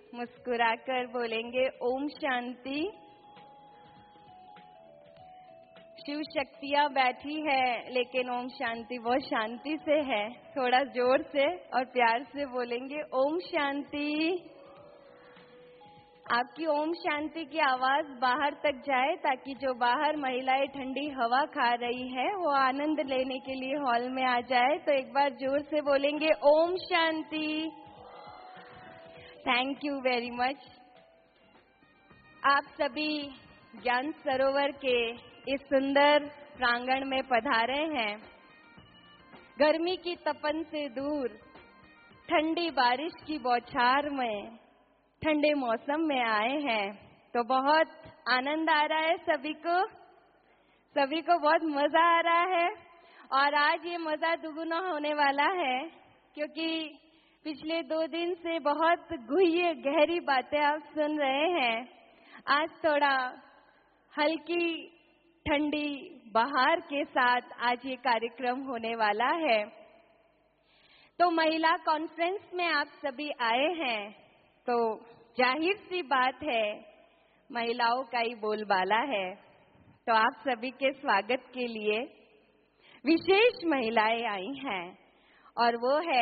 मुस्कुराकर बोलेंगे ओम शांति। शिव शक्तियाँ बैठी है, लेकिन ओम शांति बहुत शांति से है। थोड़ा जोर से और प्यार से बोलेंगे ओम शांति। आपकी ओम शांति की आवाज बाहर तक जाए, ताकि जो बाहर महिलाएं ठंडी हवा खा रही है वो आनंद लेने के लिए हॉल में आ जाए। तो एक बार जोर से बोलेंगे ओम शांति। Thank you very much. आप सभी ज्ञान सरोवर के इस सुंदर प्रांगण में पधारे हैं। गर्मी की तपन से दूर, ठंडी बारिश की बौछार में, ठंडे मौसम में आए हैं। तो बहुत आनंद आ रहा है सभी को बहुत मजा आ रहा है। और आज ये मजा दुगुना होने वाला है, क्योंकि पिछले 2 दिन से बहुत गहरी बातें आप सुन रहे हैं। आज थोड़ा हल्की ठंडी बहार के साथ आज ये कार्यक्रम होने वाला है। तो महिला कॉन्फ्रेंस में आप सभी आए हैं, तो जाहिर सी बात है महिलाओं का ही बोलबाला है। तो आप सभी के स्वागत के लिए विशेष महिलाएं आई हैं, और वो है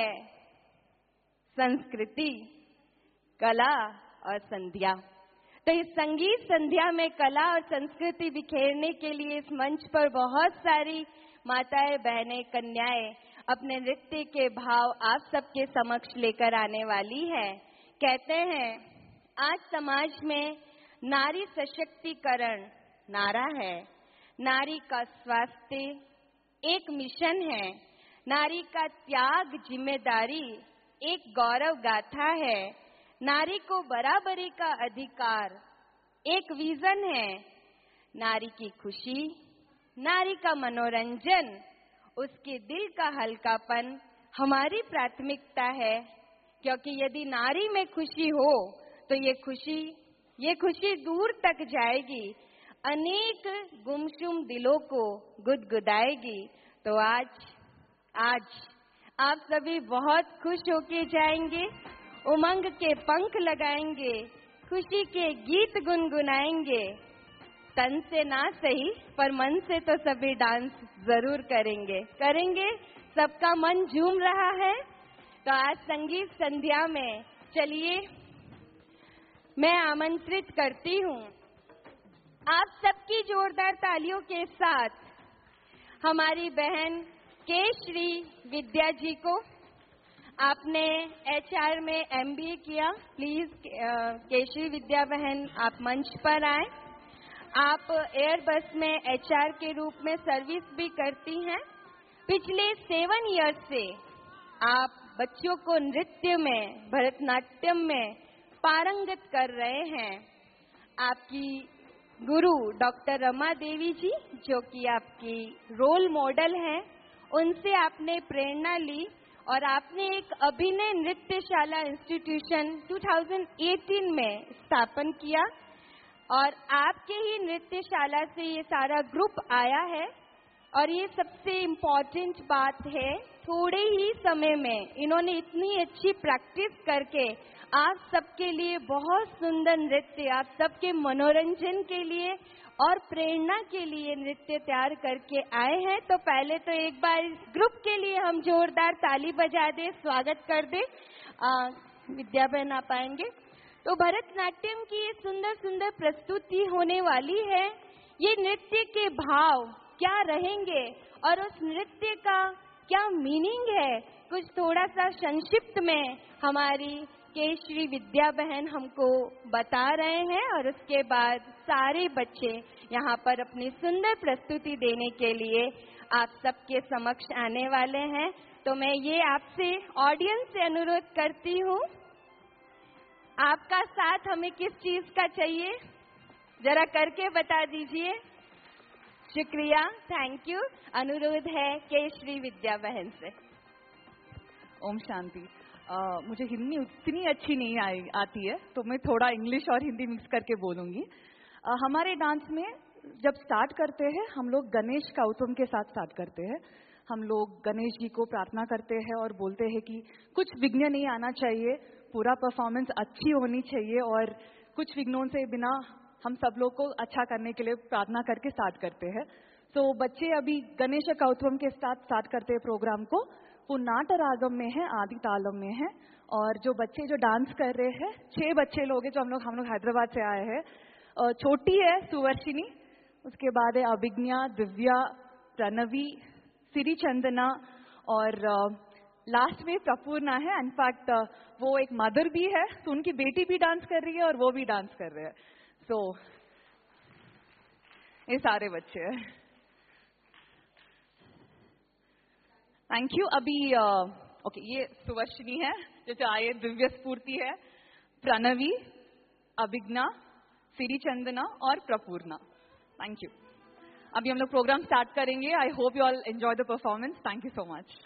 संस्कृति, कला और संध्या। तो इस संगीत संध्या में कला और संस्कृति बिखेरने के लिए इस मंच पर बहुत सारी माताएं, बहनें, कन्याएं अपने नृत्य के भाव आप सबके समक्ष लेकर आने वाली है। कहते हैं आज समाज में नारी सशक्तिकरण नारा है, नारी का स्वास्थ्य एक मिशन है, नारी का त्याग जिम्मेदारी एक गौरव गाथा है, नारी को बराबरी का अधिकार एक विजन है, नारी की खुशी, नारी का मनोरंजन, उसके दिल का हल्कापन हमारी प्राथमिकता है। क्योंकि यदि नारी में खुशी हो तो ये खुशी दूर तक जाएगी, अनेक गुमसुम दिलों को गुदगुदाएगी। तो आज आप सभी बहुत खुश होके जाएंगे, उमंग के पंख लगाएंगे, खुशी के गीत गुनगुनाएंगे। तन से ना सही पर मन से तो सभी डांस जरूर करेंगे। सबका मन झूम रहा है। तो आज संगीत संध्या में चलिए मैं आमंत्रित करती हूँ आप सबकी जोरदार तालियों के साथ हमारी बहन केशरी विद्या जी को। आपने HR में MBA किया। प्लीज केशरी विद्या बहन आप मंच पर आए। आप एयरबस में HR के रूप में सर्विस भी करती हैं। पिछले 7 ईयर्स से आप बच्चों को नृत्य में, भरतनाट्यम में पारंगत कर रहे हैं। आपकी गुरु डॉक्टर रमा देवी जी, जो कि आपकी रोल मॉडल हैं, उनसे आपने प्रेरणा ली और आपने एक अभिनय नृत्यशाला इंस्टीट्यूशन 2018 में स्थापन किया। और आपके ही नृत्यशाला से ये सारा ग्रुप आया है। और ये सबसे इम्पोर्टेंट बात है, थोड़े ही समय में इन्होंने इतनी अच्छी प्रैक्टिस करके आप सबके लिए बहुत सुंदर नृत्य, आप सबके मनोरंजन के लिए और प्रेरणा के लिए नृत्य तैयार करके आए हैं। तो पहले तो एक बार इस ग्रुप के लिए हम जोरदार ताली बजा दे, स्वागत कर दे। विद्या बहन आप आएंगे। तो भरतनाट्यम की ये सुंदर सुंदर प्रस्तुति होने वाली है। ये नृत्य के भाव क्या रहेंगे और उस नृत्य का क्या मीनिंग है, कुछ थोड़ा सा संक्षिप्त में हमारी केशरी विद्या बहन हमको बता रहे हैं। और उसके बाद सारे बच्चे यहाँ पर अपनी सुंदर प्रस्तुति देने के लिए आप सबके समक्ष आने वाले हैं। तो मैं ये आपसे ऑडियंस से अनुरोध करती हूँ, आपका साथ हमें किस चीज का चाहिए, जरा करके बता दीजिए। शुक्रिया, थैंक यू। अनुरोध है केशरी विद्या बहन से। ओम शांति। मुझे हिंदी उतनी अच्छी नहीं आती है, तो मैं थोड़ा इंग्लिश और हिंदी मिक्स करके बोलूंगी। हमारे डांस में जब स्टार्ट करते हैं, हम लोग गणेश का उत्सव के साथ स्टार्ट करते हैं। हम लोग गणेश जी को प्रार्थना करते हैं और बोलते हैं कि कुछ विघ्न नहीं आना चाहिए, पूरा परफॉर्मेंस अच्छी होनी चाहिए और कुछ विघ्नों से बिना हम सब लोग को अच्छा करने के लिए प्रार्थना करके स्टार्ट करते हैं। तो बच्चे अभी गणेश कौत्वम के साथ स्टार्ट करते हैं प्रोग्राम को। वो नाट रागम में है, आदि तालम में है। और जो बच्चे जो डांस कर रहे हैं 6 बच्चे लोग हैं जो हम लोग हैदराबाद से आए हैं। छोटी है सुवर्षिनी, उसके बाद है अभिज्ञा, दिव्या, प्रणवी, सिरी चंदना और लास्ट में प्रपूर्णा है। इनफैक्ट वो एक मदर भी है, तो उनकी बेटी भी डांस कर रही है और वो भी डांस कर रहे हैं। तो ये सारे बच्चे हैं। Thank you. अभी ओके, ये सुवर्षिनी है जैसे आए, दिव्य स्फूर्ति है, प्रणवी, अभिज्ञा, सिरी चंदना और प्रपूर्णा। Thank you. अभी हम लोग प्रोग्राम स्टार्ट करेंगे। I hope you all enjoy the performance. Thank you so much.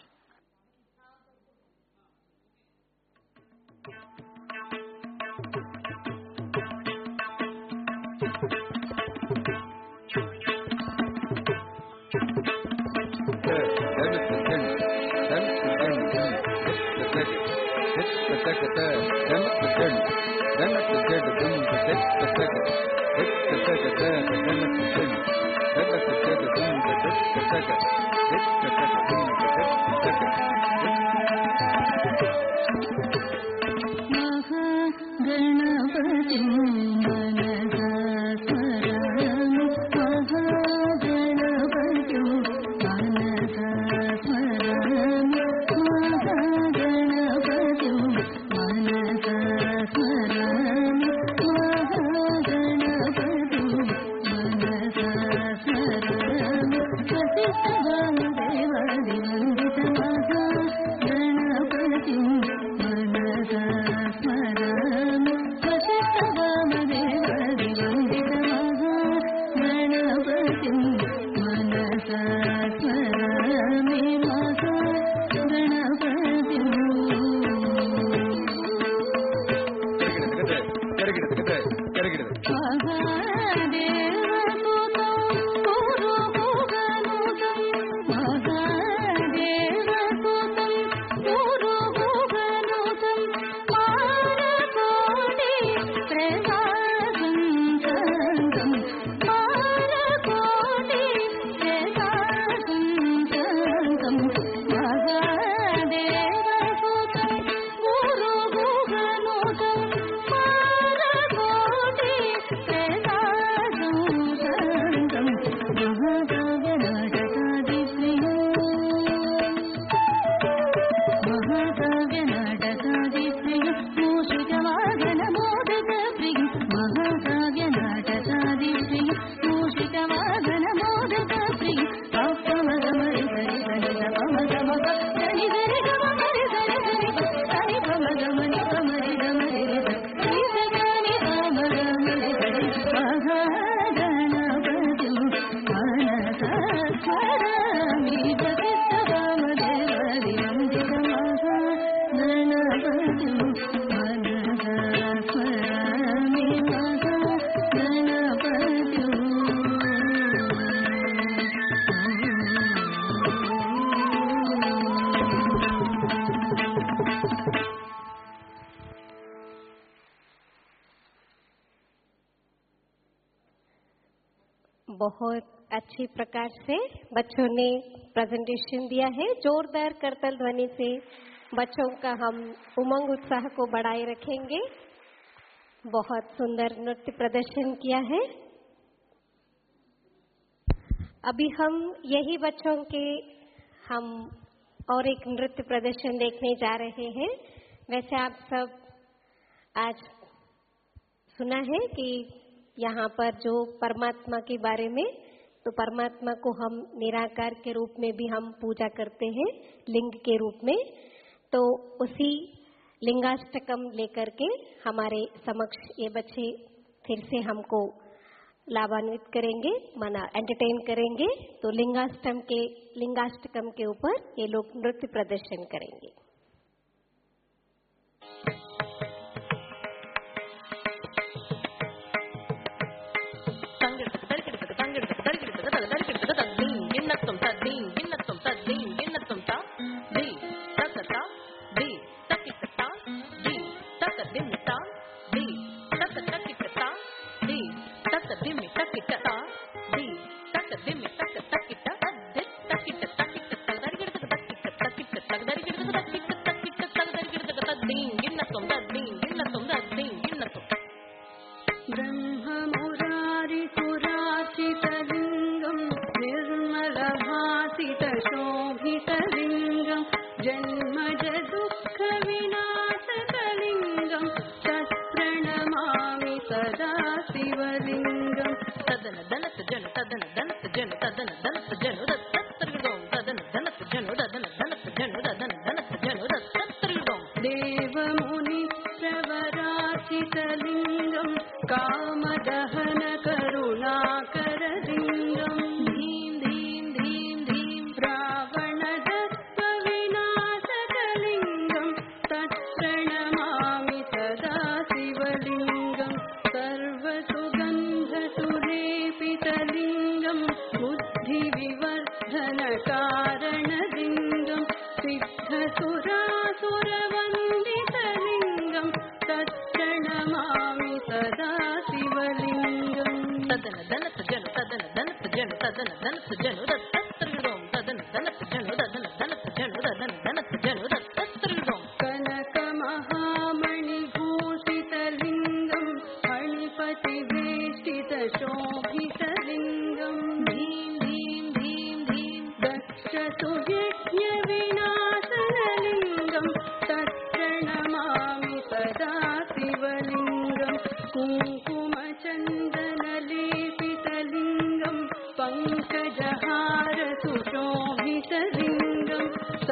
बहुत अच्छी प्रकार से बच्चों ने प्रेजेंटेशन दिया है। जोरदार करतल ध्वनि से बच्चों का हम उमंग उत्साह को बढ़ाए रखेंगे। बहुत सुंदर नृत्य प्रदर्शन किया है। अभी हम यही बच्चों के हम और एक नृत्य प्रदर्शन देखने जा रहे हैं। वैसे आप सब आज सुना है कि यहाँ पर जो परमात्मा के बारे में, तो परमात्मा को हम निराकार के रूप में भी हम पूजा करते हैं, लिंग के रूप में। तो उसी लिंगाष्टकम लेकर के हमारे समक्ष ये बच्चे फिर से हमको लाभान्वित करेंगे, माना एंटरटेन करेंगे। तो लिंगाष्टकम के ऊपर ये लोग नृत्य प्रदर्शन करेंगे। दी तक तक ता दी तक दिम तक ता दी तक दिम तक तक ता दि तक तक तक दर तक तक तक दर तक दीं गिन्न तुम दीं गिन्न तुम दीं गिन्न तुम ब्रह्म मुरारि सुराचितलिङ्गं निर्मलभासितशोभितलिङ्गं जन्मज दुःखविनाशकलिङ्गं तत्प्रणमामि सदा शिवलिङ्गं तदन दनत जन तदन दनत जन तदन दनत जन तत्तर्गों तदन दनत जन तदन दनत जन तदन दनत जन तत्तर्गों देवमुनिप्रवराचितलिङ्गं कामदहन करुणाकरलिङ्गं धीं धीं धीं धीं रावणदत्तविनाशकलिङ्गं तत्प्रणमामि सदा शिवलिङ्गं सर्वसुगन्धसुलेपितलिङ्गं बुद्धिविवर्धनकारणलिङ्गं सिद्धसुरासुरवन्दितलिङ्गं तत्प्रणमामि सदा शिवलिङ्गं तदन दनत जन तदन दनत जन तदन दनत जन तत्तर्गों तदन दनत जन तदन दनत जन तदन दनत जन तत्तर्गों कनकमहामणिभूषितलिङ्गं फणिपतिवेष्टितशोभितलिङ्गं धीं धीं धीं धीं दक्षसुयज्ञविनाशनलिङ्गं तत्प्रणमामि सदा शिवलिङ्गं कुङ्कुमचन्दनलेपितलिङ्गं पङ्कजहारसुशोभितलिङ्गं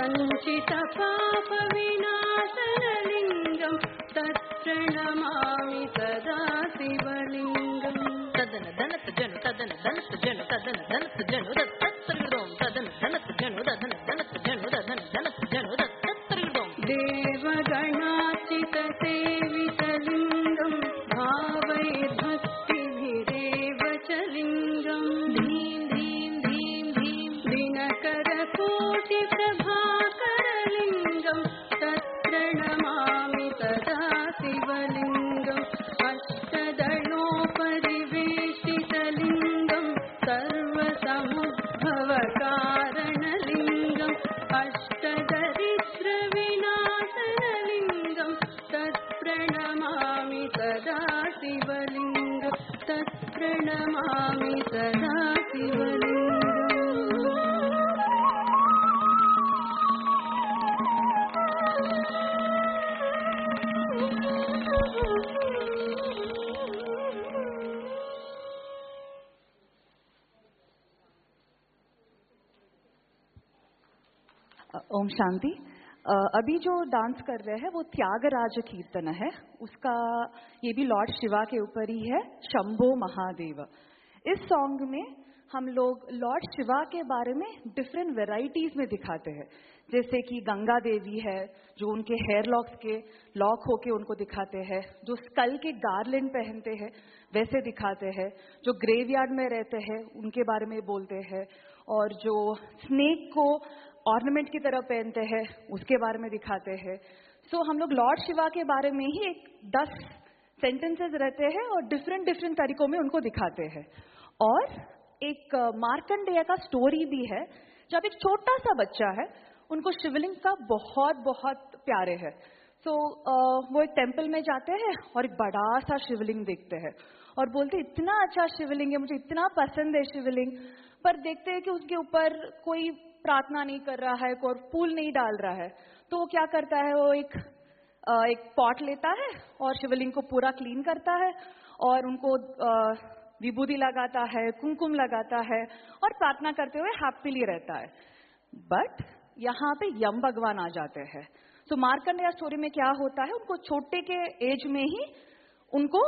सञ्चितपापविनाशनलिङ्गं तत्प्रणमामि सदा शिवलिङ्गं तदन दनत जन तदन दनत जन तदन दनत जन तत्तर्गों तदन दनत जन तदन दनत जन तदन दनत जन तत्तर्गों देवगणाचितसेवितलिङ्गं भावैर्भक्तिभिरेव च लिङ्गं धीं धीं धीं धीं दिनकरकोटिप्रभाकरलिङ्गं तत्प्रणमामि सदा शिवलिङ्गम् अष्टदलोपरिवेष्टितलिङ्गं सर्वसमुद्भवकारणलिङ्गम् अष्टदरिद्रविनाशनलिङ्गं तत्प्रणमामि सदा शिवलिङ्गं तत्प्रणमामि सदा शिवलिङ्गम् ओम शांति। अभी जो डांस कर रहे हैं वो त्यागराज कीर्तन है, उसका ये भी लॉर्ड शिवा के ऊपर ही है, शंभो महादेव। इस सॉन्ग में हम लोग लॉर्ड शिवा के बारे में डिफरेंट वेराइटीज में दिखाते हैं, जैसे कि गंगा देवी है जो उनके हेयर लॉक्स के लॉक होके उनको दिखाते हैं, जो स्कल के गार्लेंड पहनते हैं वैसे दिखाते हैं, जो ग्रेवयार्ड में रहते हैं उनके बारे में बोलते हैं, और जो स्नेक को ऑर्नामेंट की तरह पहनते हैं उसके बारे में दिखाते हैं। सो हम लोग लॉर्ड शिवा के बारे में ही एक 10 सेंटेंसेस रहते हैं और डिफरेंट डिफरेंट तरीकों में उनको दिखाते हैं। और एक मार्कंडेय का स्टोरी भी है, जब एक छोटा सा बच्चा है उनको शिवलिंग का बहुत बहुत प्यारे है। सो वो एक टेम्पल में जाते हैं और एक बड़ा सा शिवलिंग देखते हैं और बोलते इतना अच्छा शिवलिंग है, मुझे इतना पसंद है शिवलिंग, पर देखते हैं कि उसके ऊपर कोई प्रार्थना नहीं कर रहा है, कोई फूल नहीं डाल रहा है। तो वो क्या करता है, वो एक पॉट लेता है और शिवलिंग को पूरा क्लीन करता है और उनको विभूति लगाता है, कुमकुम लगाता है और प्रार्थना करते हुए हैप्पीली रहता है। बट यहाँ पे यम भगवान आ जाते हैं। तो मार्कंडेय स्टोरी में क्या होता है, उनको छोटे के एज में ही उनको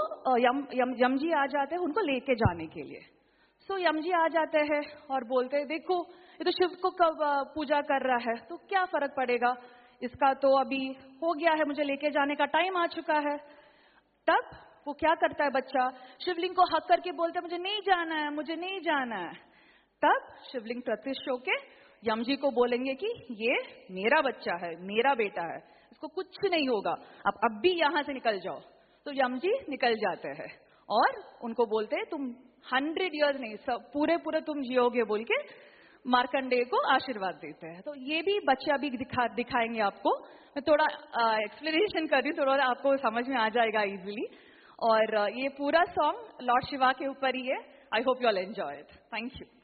यम जी आ जाते हैं उनको लेके जाने के लिए। सो यम जी आ जाते हैं और बोलते हैं देखो ये तो शिव को कब पूजा कर रहा है, तो क्या फर्क पड़ेगा, इसका तो अभी हो गया है, मुझे लेके जाने का टाइम आ चुका है। तब वो क्या करता है बच्चा, शिवलिंग को हक करके बोलता है मुझे नहीं जाना है, मुझे नहीं जाना है। तब शिवलिंग प्रतिष्ठित होके यम जी को बोलेंगे कि ये मेरा बच्चा है, मेरा बेटा है, इसको कुछ नहीं होगा, आप अब भी यहाँ से निकल जाओ। तो यम जी निकल जाते हैं और उनको बोलते हैं तुम 100 years नहीं, सब पूरे तुम जियोगे बोल के मार्कंडेय को आशीर्वाद देते हैं। तो ये भी बच्चा भी दिखाएंगे आपको। मैं थोड़ा एक्सप्लेनेशन कर रही हूँ, थोड़ा आपको समझ में आ जाएगा इजीली। और ये पूरा सॉन्ग लॉर्ड शिवा के ऊपर ही है। I hope you all enjoy it. Thank you.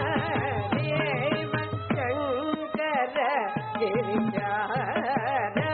Shankar Girija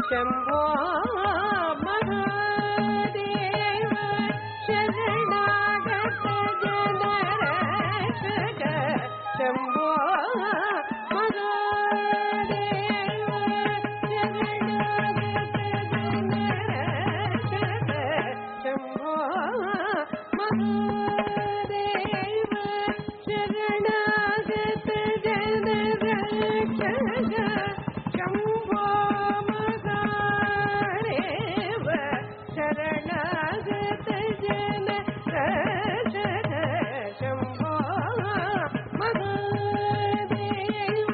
Shambho Mahadev शरणागत जनरक्षक शंभो महादेव शरणागत जनरक्षक शंभो महादेव शरणागत जनरक्षक शंभो महादेव शरणागत जनरक्षक शंभो महादेव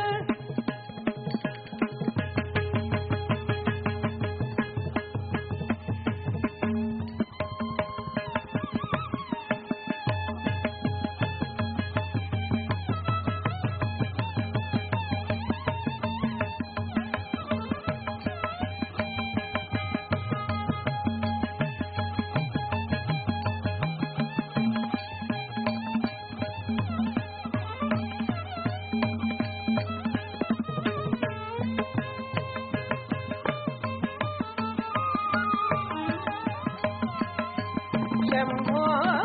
शंभो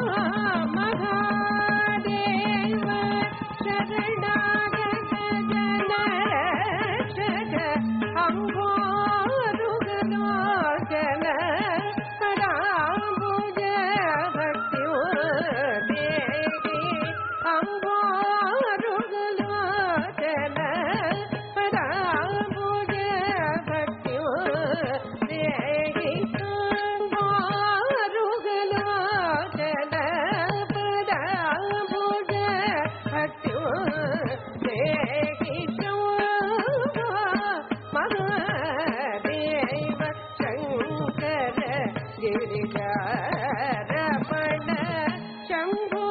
महादेव शरणागत जनरक्षक अंघोरुगलोचन पराम्बुज भक्त्युदेहि अंघोरुगलोचन पराम्बुज भक्त्युदेहि महादेव शंकर गिरिजारमण शंभो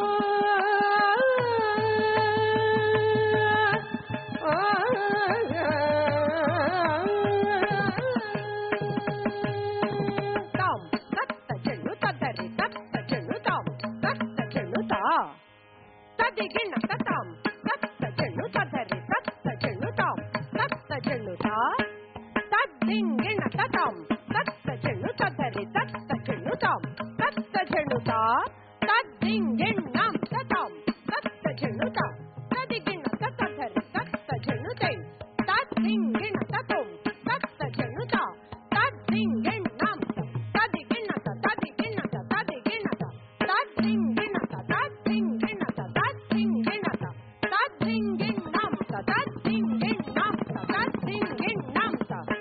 ताम तत्त जनु तदरि तत्त जनु ताम तत्त जनु ता तदिगिण तताम तत्त जनु तदरि तत्त जनु ताम तत्त जनु ता तद्दिंगिण तताम तत्त जनु तदरि तत्त जनु ताम तत्त जनु ता तद्दिंगिणं तताम तत्त जनु ता तदिगिण तदरि तत्त जनु ते तद्दिंगिण ततोम तत्त जनु ता तद्दिंगिणं तदिगिण तदिगिण तदिगिण तद्दिंगिण तद्दिंगिण तद्दिंगिण तद्दिंगिणं तद्दिंगिणं तद्दिंगिणं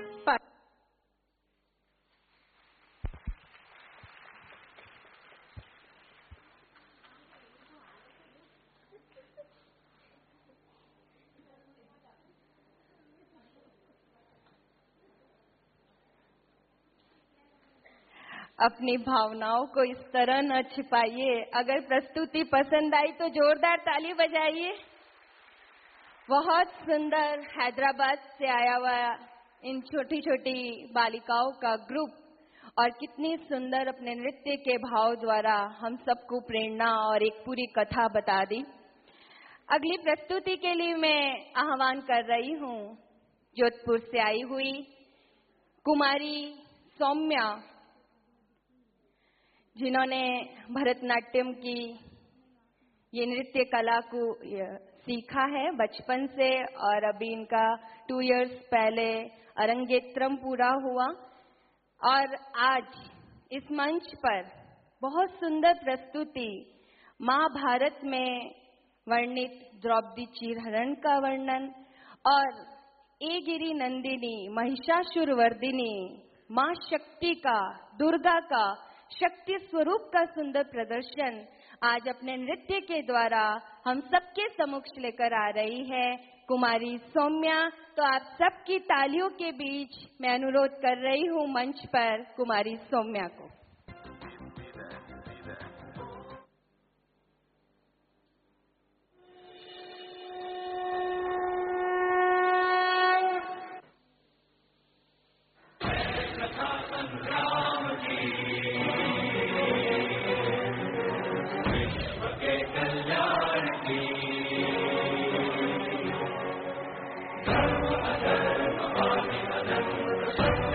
अपनी भावनाओं को इस तरह न छिपाइए। अगर प्रस्तुति पसंद आई तो जोरदार ताली बजाइए। बहुत सुंदर हैदराबाद से आया हुआ इन छोटी छोटी बालिकाओं का ग्रुप और कितनी सुंदर अपने नृत्य के भाव द्वारा हम सबको प्रेरणा और एक पूरी कथा बता दी। अगली प्रस्तुति के लिए मैं आह्वान कर रही हूँ जोधपुर से आई हुई कुमारी सौम्या, जिन्होंने भरतनाट्यम की ये नृत्य कला को सीखा है बचपन से और अभी इनका 2 इयर्स पहले अरंगेत्रम पूरा हुआ और आज इस मंच पर बहुत सुंदर प्रस्तुति महाभारत में वर्णित द्रौपदी चीरहरण का वर्णन और गिरी नंदिनी महिषासुरवर्दिनी माँ शक्ति का, दुर्गा का, शक्ति स्वरूप का सुंदर प्रदर्शन आज अपने नृत्य के द्वारा हम सबके समक्ष लेकर आ रही है कुमारी सौम्या। तो आप सबकी तालियों के बीच मैं अनुरोध कर रही हूँ मंच पर कुमारी सौम्या को। धर्म अधर्म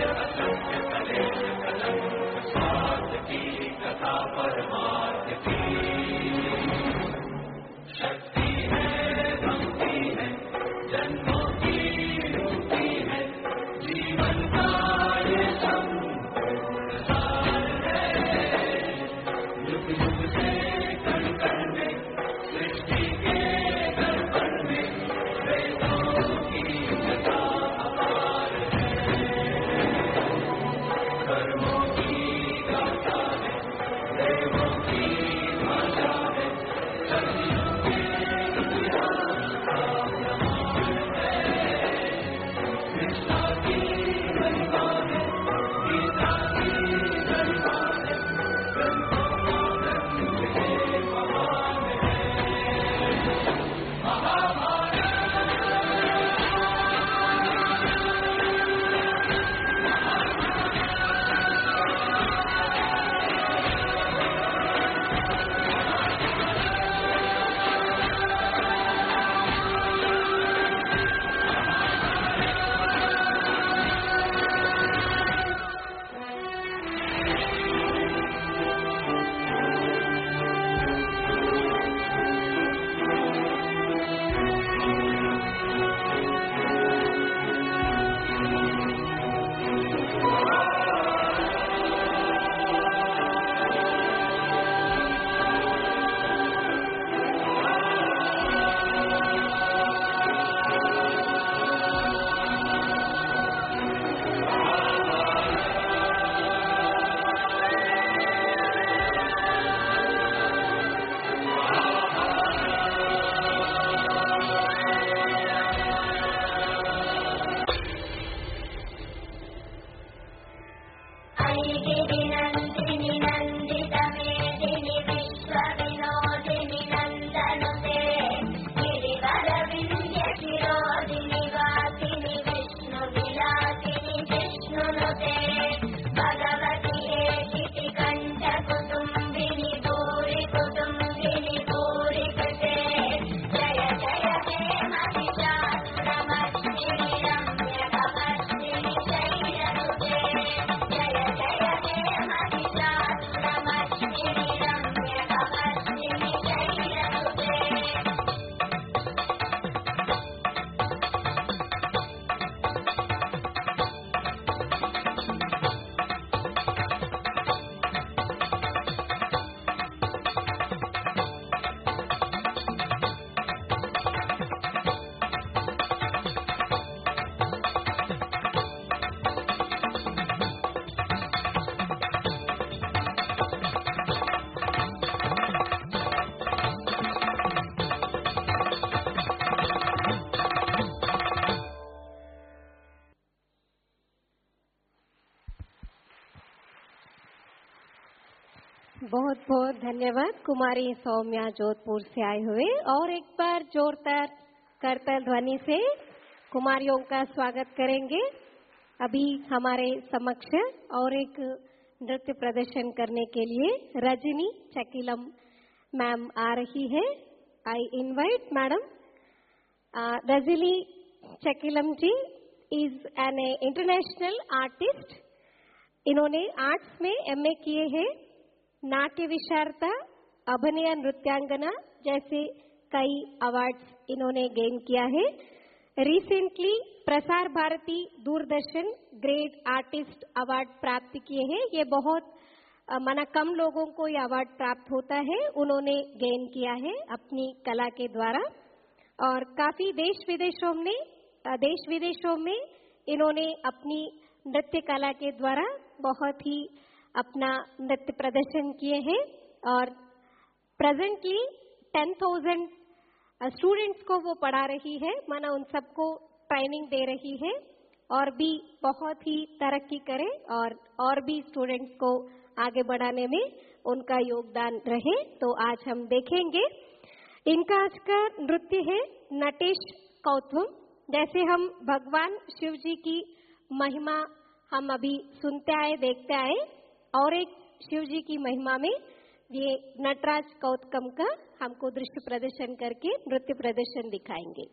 बहुत बहुत धन्यवाद कुमारी सौम्या जोधपुर से आए हुए। और एक बार जोरदार करताल ध्वनि से कुमारियों का स्वागत करेंगे। अभी हमारे समक्ष और एक नृत्य प्रदर्शन करने के लिए रजनी चकिलम मैम आ रही है। I invite madam Rajni Chakilam ji is an international artist. इन्होंने आर्ट्स में एमए किए हैं। नाट्य विशारदा, अभिनय, नृत्यांगना जैसे कई अवार्ड्स इन्होंने गेन किया है। Recently Prasar Bharati Doordarshan great artist award प्राप्त किए हैं। ये बहुत कम लोगों को ये अवार्ड प्राप्त होता है, उन्होंने गेन किया है अपनी कला के द्वारा। और काफी देश विदेशों में इन्होंने अपनी नृत्य कला के द्वारा बहुत ही अपना नृत्य प्रदर्शन किए हैं। और प्रेजेंटली 10,000 स्टूडेंट्स को वो पढ़ा रही है, उन सबको ट्रेनिंग दे रही है और भी बहुत ही तरक्की करे और भी स्टूडेंट्स को आगे बढ़ाने में उनका योगदान रहे। तो आज हम देखेंगे इनका आज का नृत्य है नटेश कौथुम। जैसे हम भगवान शिव जी की महिमा हम अभी सुनते आए, देखते आए, और एक शिव जी की महिमा में ये नटराज कौतकम का हमको दृश्य प्रदर्शन करके नृत्य प्रदर्शन दिखाएंगे।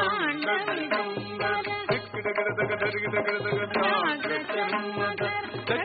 Thank you.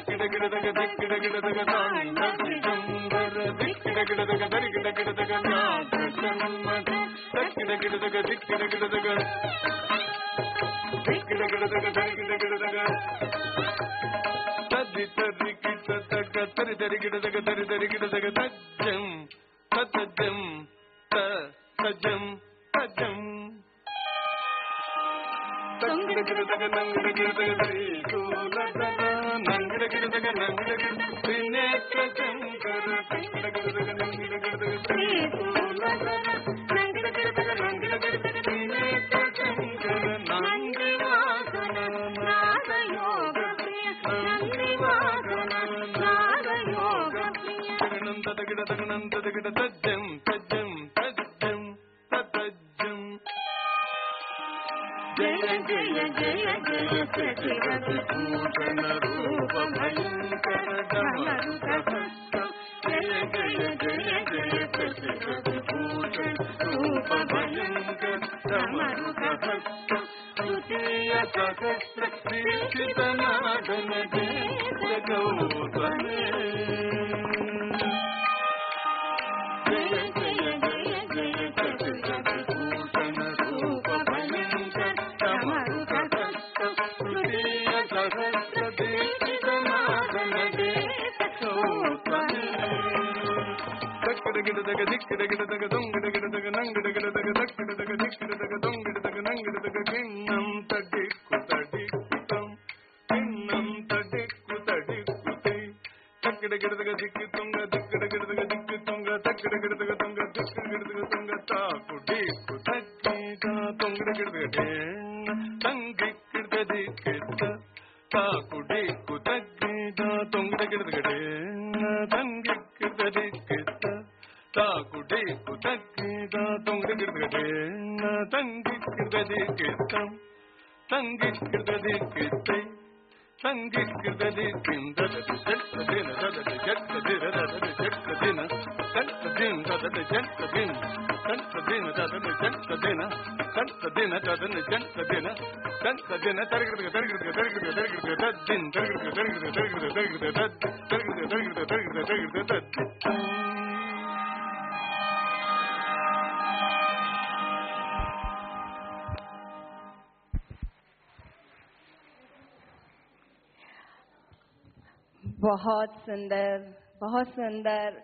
बहुत सुंदर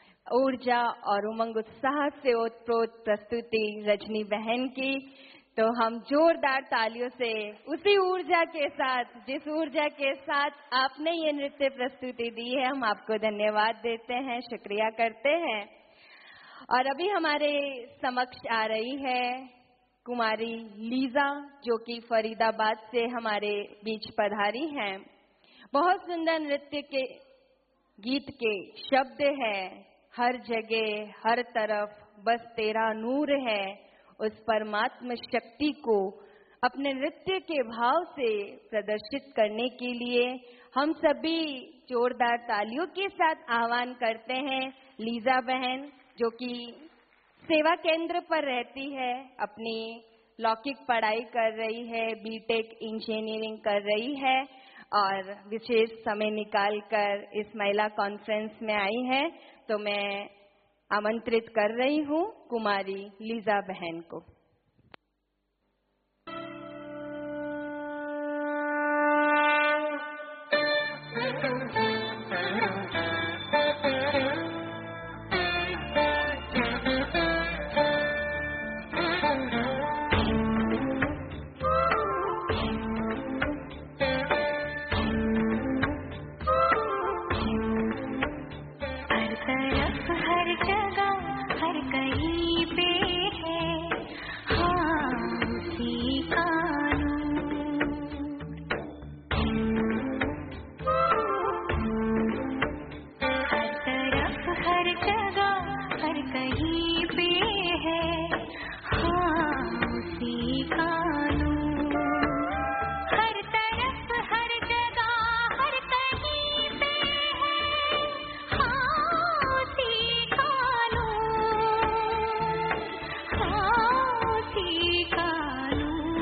ऊर्जा और उमंग उत्साह से ओतप्रोत प्रस्तुति रजनी बहन की। तो हम जोरदार तालियों से उसी ऊर्जा के साथ, जिस ऊर्जा के साथ आपने ये नृत्य प्रस्तुति दी है, हम आपको धन्यवाद देते हैं, शुक्रिया करते हैं। और अभी हमारे समक्ष आ रही है कुमारी लीजा, जो कि फरीदाबाद से हमारे बीच पधारी हैं। बहुत सुंदर नृत्य के गीत के शब्द है, हर जगह हर तरफ बस तेरा नूर है। उस परमात्म शक्ति को अपने नृत्य के भाव से प्रदर्शित करने के लिए हम सभी जोरदार तालियों के साथ आह्वान करते हैं लीजा बहन, जो कि सेवा केंद्र पर रहती है, अपनी लौकिक पढ़ाई कर रही है, बीटेक इंजीनियरिंग कर रही है और विशेष समय निकालकर इस महिला कॉन्फ्रेंस में आई है। तो मैं आमंत्रित कर रही हूँ कुमारी लीजा बहन को।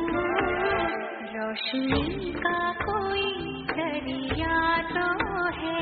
रोशनी का कोई जरिया तो है,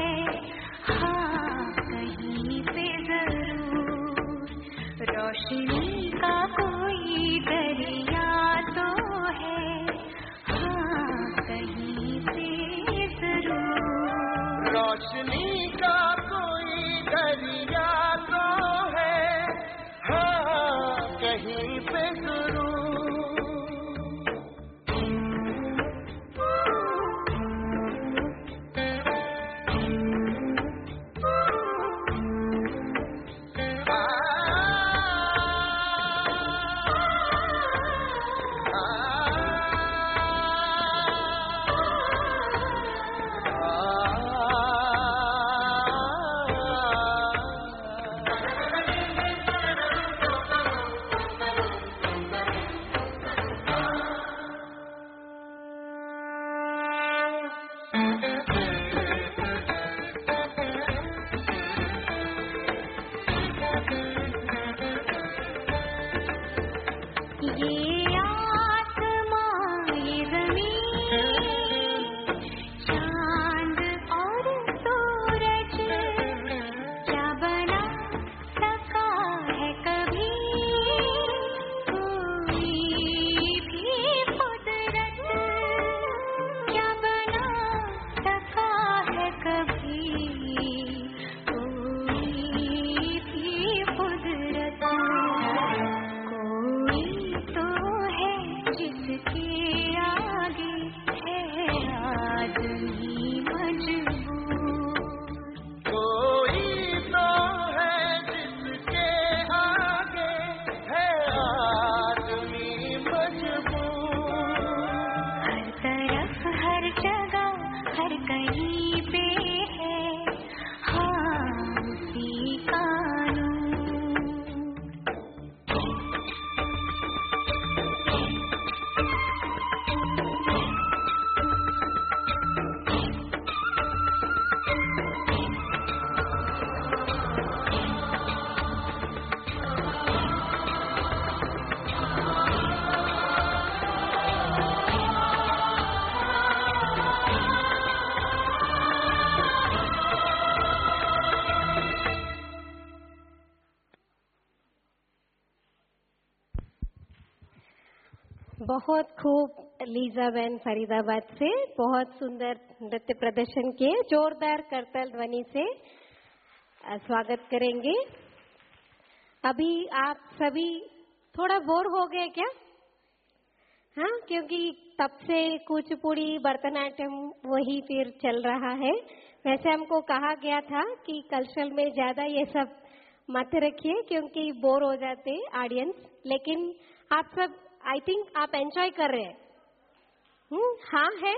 बहुत खूब लीजा बहन फरीदाबाद से बहुत सुंदर नृत्य प्रदर्शन किए, जोरदार करताल ध्वनि से स्वागत करेंगे। अभी आप सभी थोड़ा बोर हो गए क्या? हाँ, क्योंकि तब से कुचिपुड़ी भरतनाट्यम वही फिर चल रहा है। वैसे हमको कहा गया था कि कल्चरल में ज्यादा ये सब मत रखिए क्योंकि बोर हो जाते ऑडियंस, लेकिन आप सब आई थिंक आप एंजॉय कर रहे हैं। हाँ है,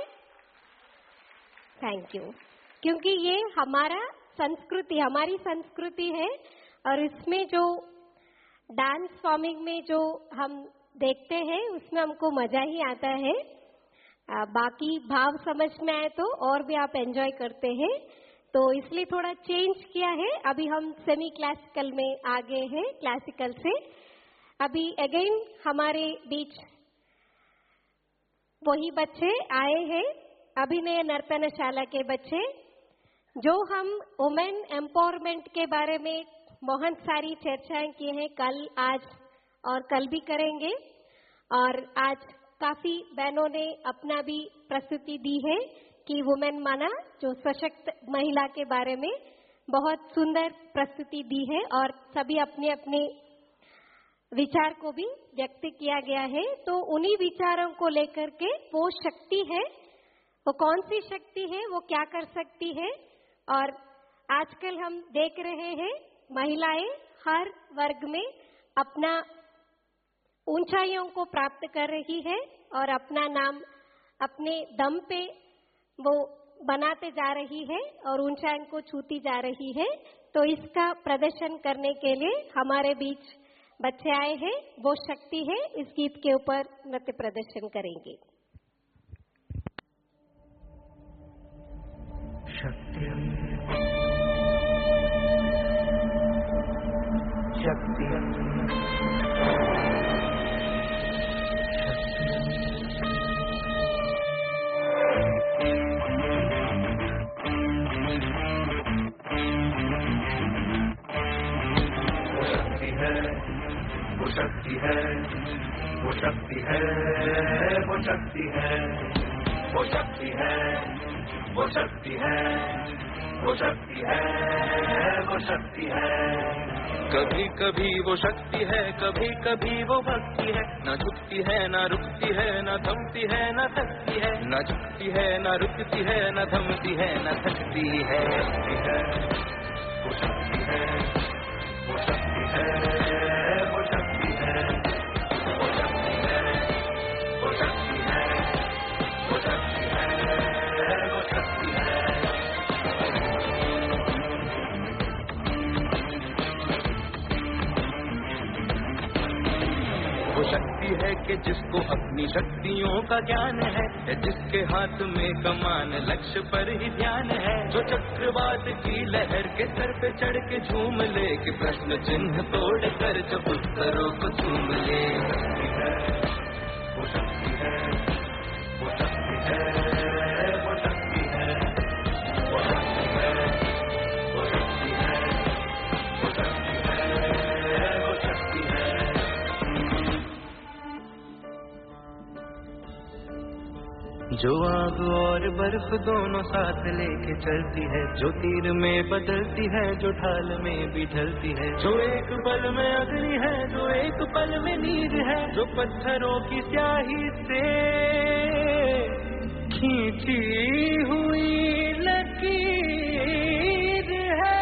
थैंक यू। क्योंकि ये हमारी संस्कृति है और इसमें जो डांस फॉर्मिंग में जो हम देखते हैं उसमें हमको मजा ही आता है। बाकी भाव समझ में आए तो और भी आप एंजॉय करते हैं, तो इसलिए थोड़ा चेंज किया है। अभी हम सेमी क्लासिकल में आ गए हैं क्लासिकल से। अभी अगेन हमारे बीच वही बच्चे आए हैं, अभिनय नर्तनशाला के बच्चे, जो हम वुमेन एम्पावरमेंट के बारे में बहुत सारी चर्चाएं की हैं, कल, आज और कल भी करेंगे। और आज काफी बहनों ने अपना भी प्रस्तुति दी है कि वुमेन माना जो सशक्त महिला के बारे में बहुत सुंदर प्रस्तुति दी है और सभी अपने अपने विचार को भी व्यक्त किया गया है। तो उन्हीं विचारों को लेकर के वो शक्ति है, वो कौन सी शक्ति है, वो क्या कर सकती है। और आजकल हम देख रहे हैं महिलाएं हर वर्ग में अपना ऊंचाइयों को प्राप्त कर रही है और अपना नाम अपने दम पे वो बनाते जा रही है और ऊंचाइयों को छूती जा रही है। तो इसका प्रदर्शन करने के लिए हमारे बीच बच्चे आए हैं, वो शक्ति है। इस गीत के ऊपर नृत्य प्रदर्शन करेंगे। वो शक्ति है, वो शक्ति है, वो शक्ति है, वो शक्ति है, वो शक्ति है, वो शक्ति है, वो शक्ति है। कभी कभी वो शक्ति है, कभी कभी वो भक्ति है, न झुकती है, न रुकती है, न थमती है, न थकती है, न झुकती है, न रुकती है, न थमती है, न थकती है। वो शक्ति है, वो शक्ति है, वो शक्ति है, वो शक्ति है, वो शक्ति है, वो शक्ति है, वो शक्ति है। वो शक्ति है कि जिसको अपनी शक्तियों का ज्ञान है, जिसके हाथ में कमान लक्ष्य पर ही ध्यान है, जो चक्रवात की लहर के सर पे चढ़ के झूम ले, कि प्रश्न चिन्ह तोड़ कर जब उत्तरों को झूम ले। वो शक्ति है, वो शक्ति है, वो शक्ति है, वो शक्ति है, वो शक्ति है, वो शक्ति है, वो शक्ति है। जो आग और बर्फ दोनों साथ लेके चलती है, जो तीर में बदलती है, जो ढाल में भी ढलती है, जो एक पल में अग्नि है, जो एक पल में नीर है, जो पत्थरों की स्याही से खींची हुई लकीर है।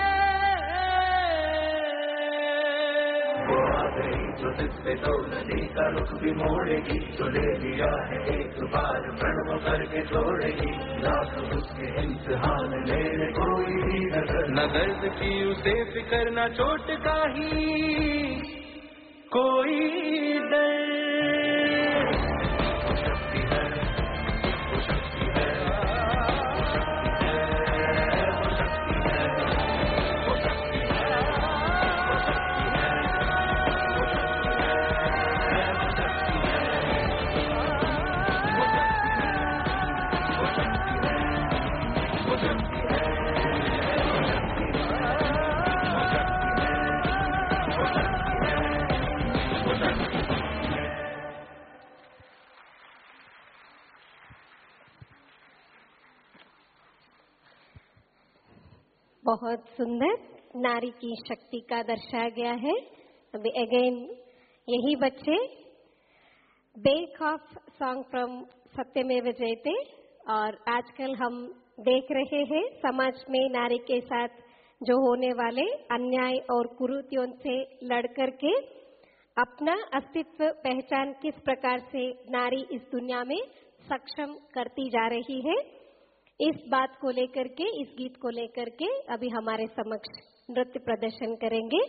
वो आ गई जो जिससे तो नदी का रुख भी मोड़ेगी, जो ले लिया है एक बार प्रणव करके छोड़ेगी, लाख उसके इम्तिहान लेने कोई न दर्द की उसे फिक्र, न चोट का ही कोई डर। वो शक्ति है, वो शक्ति है, वो शक्ति है, वो शक्ति है, वो शक्ति है, वो शक्ति है, वो शक्ति है, वो शक्ति है, वो शक्ति है, वो शक्ति है, वो शक्ति है, वो शक्ति है। बहुत सुंदर नारी की शक्ति का दर्शाया गया है। अभी अगेन यही बच्चे बेक ऑफ सॉन्ग फ्रॉम सत्यमेव जयते, और आजकल हम देख रहे हैं समाज में नारी के साथ जो होने वाले अन्याय और कुरीतियों से लड़ करके अपना अस्तित्व पहचान किस प्रकार से नारी इस दुनिया में सक्षम करती जा रही है, इस बात को लेकर के, इस गीत को लेकर के अभी हमारे समक्ष नृत्य प्रदर्शन करेंगे।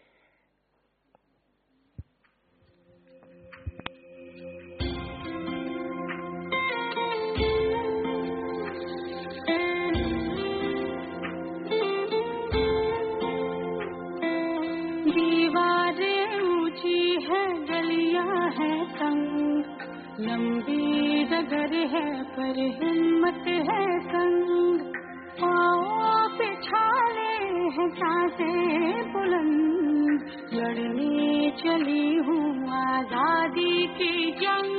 दीवारें ऊंची है, गलियां है तंग, लंबी डगर है पर हिम्मत है संग, पाँव पे छाले हैं सांसें बुलंद, लड़ने चली हूँ आजादी की जंग,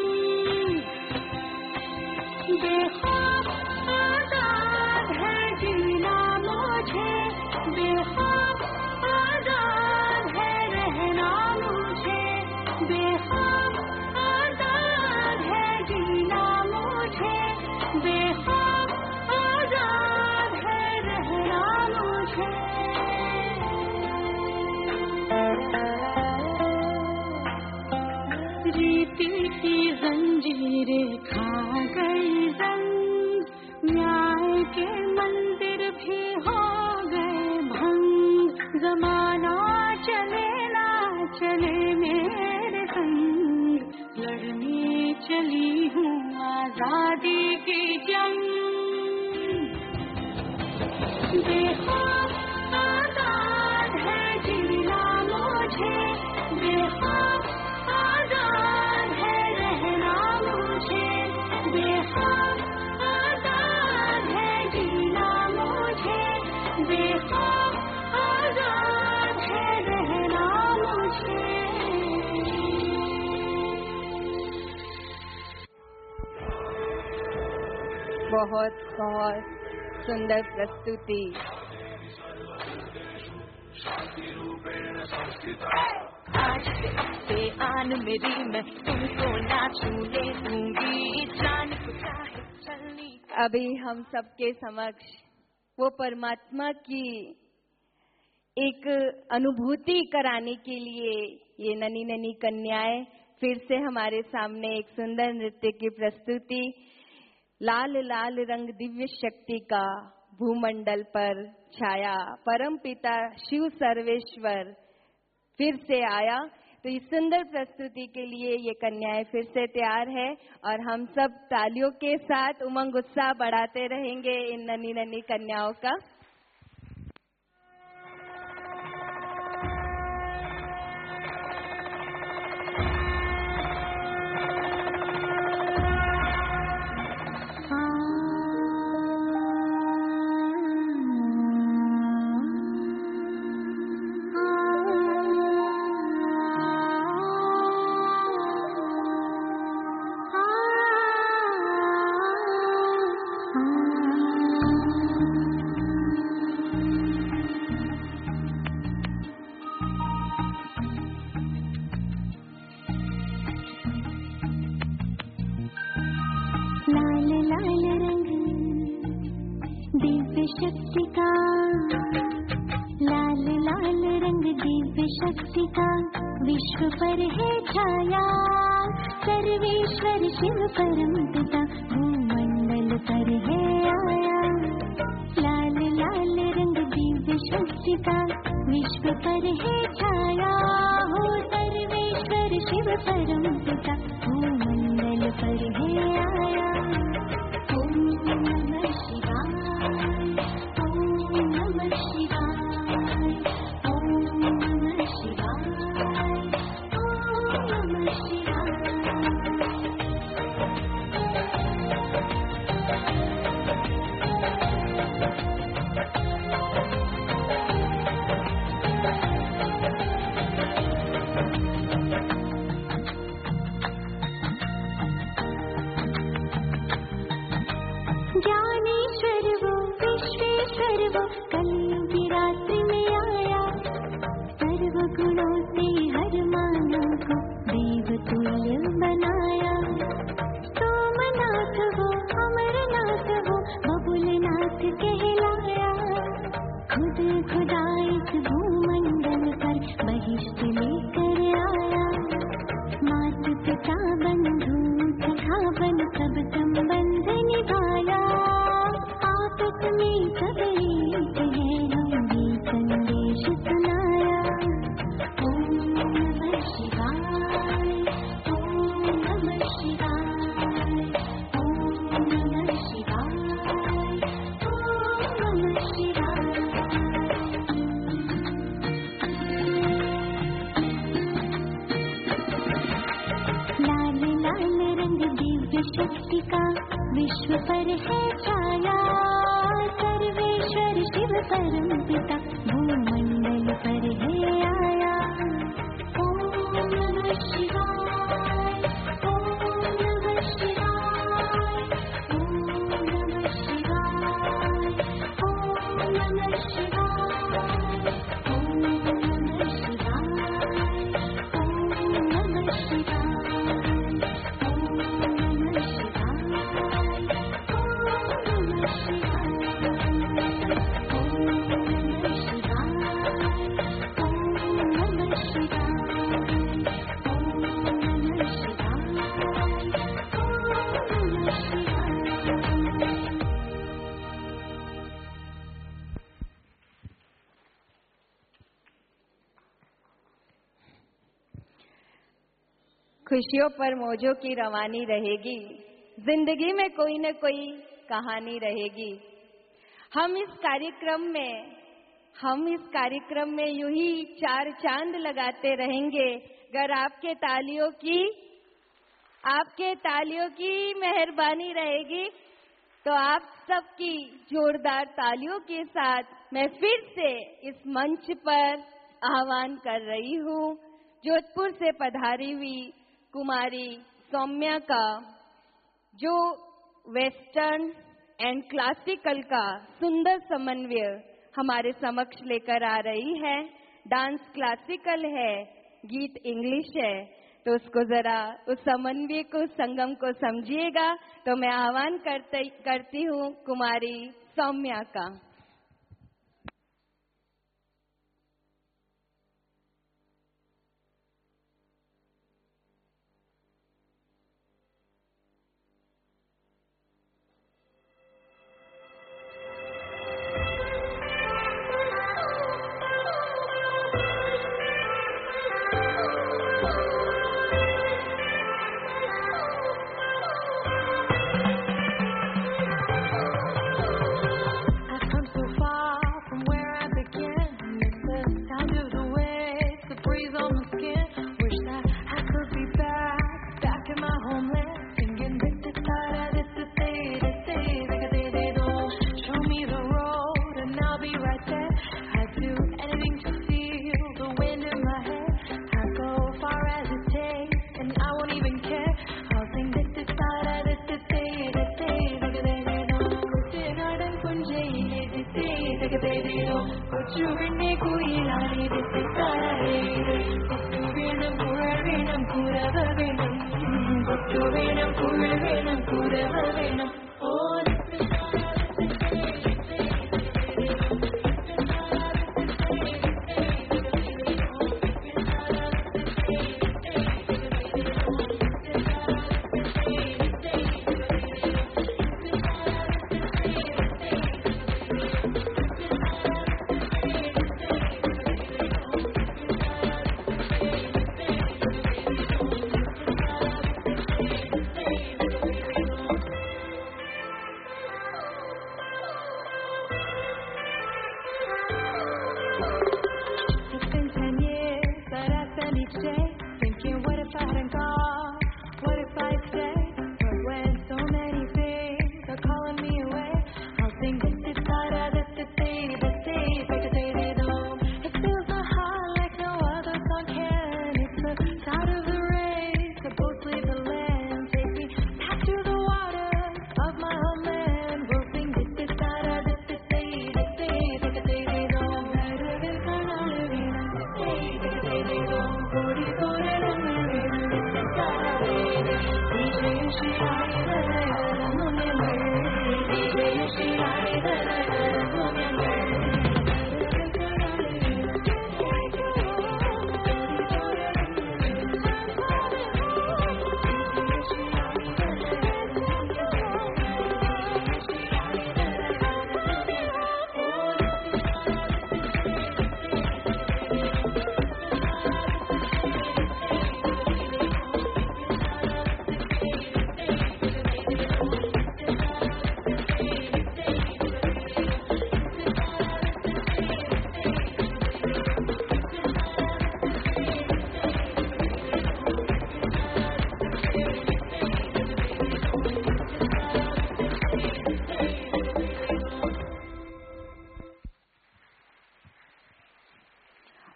बेखौफ आजाद है जीना मुझे, बेखौफ आजाद है रहना मुझे, बेखौफ आजाद है जीना मुझे, बेखौफ आजाद है रहना मुझे। रीति की जंजीरें खा गई जंग, न्याय के मंदिर भी हो गए भंग, जमाना चले ना चले मेरे संग, लड़ने चली हूँ आजादी की जंग, बेखौफ आजाद है जीना मुझे, बेखौफ आजाद है रहना मुझे, बेखौफ आजाद है जीना मुझे, बेखौफ आजाद है रहना मुझे। बहुत बहुत सुंदर प्रस्तुति। आज से आन मेरी, मैं तुमको ना छूने दूंगी, जान को चाहे चलनी। अभी हम सबके समक्ष वो परमात्मा की एक अनुभूति कराने के लिए ये नन्ही नन्ही कन्याएं फिर से हमारे सामने एक सुंदर नृत्य की प्रस्तुति। लाल लाल रंग दिव्य शक्ति का भूमंडल पर छाया, परम पिता शिव सर्वेश्वर फिर से आया। तो इस सुंदर प्रस्तुति के लिए ये कन्याएं फिर से तैयार है, और हम सब तालियों के साथ उमंग उत्साह बढ़ाते रहेंगे इन नन्ही नन्ही कन्याओं का। शक्ति का, लाल लाल रंग दिव्य शक्ति का, विश्व पर है छाया, सर्वेश्वर शिव परम पिता भूमंडल पर है आया। लाल लाल रंग दिव्य शक्ति का, विश्व पर है छाया, हो सर्वेश्वर शिव परम पिता भूमंडल पर है आया। ओम नमः शिवाय, ओम नमः शिवाय, ओम नमः शिवाय, ओम नमः शिवाय। कर वो कलियों की रात्रि में आया, सर्व गुणों से हर मानव को देवतुल्य बनाया। सोमनाथ वो अमरनाथ वो बबुलनाथ कहलाया, खुद खुदा इस भूमंडल पर बहिष्ठ लेकर आया। मात पिता बंधु सखा बन सब संबंध निभाया, आपस में सब एक है हम भी संदेश सुनाया। ओम नमः शिवाय, ओम नमः शिवाय, ओम नमः शिवाय, ओम नमः शिवाय। लाल लाल रंग दिव्य शक्ति का विश्व पर है छाया, सर्वेश्वर शिव परम पिता भूमंडल पर है आया। ओम नमः शिवाय, ओम नमः शिवाय, ओम नमः शिवाय, ओम नमः शिवाय, ओम नमः शिवाय, ओम नमः शिवाय। खुशियों पर मौजों की रवानी रहेगी, जिंदगी में कोई न कोई कहानी रहेगी। हम इस कार्यक्रम में यूं ही चार चांद लगाते रहेंगे अगर आपके तालियों की मेहरबानी रहेगी। तो आप सबकी जोरदार तालियों के साथ मैं फिर से इस मंच पर आह्वान कर रही हूँ जोधपुर से पधारी हुई कुमारी सौम्या का, जो वेस्टर्न एंड क्लासिकल का सुंदर समन्वय हमारे समक्ष लेकर आ रही है। डांस क्लासिकल है, गीत इंग्लिश है, तो उसको जरा उस समन्वय को, संगम को समझिएगा। तो मैं आह्वान करती हूँ कुमारी सौम्या का।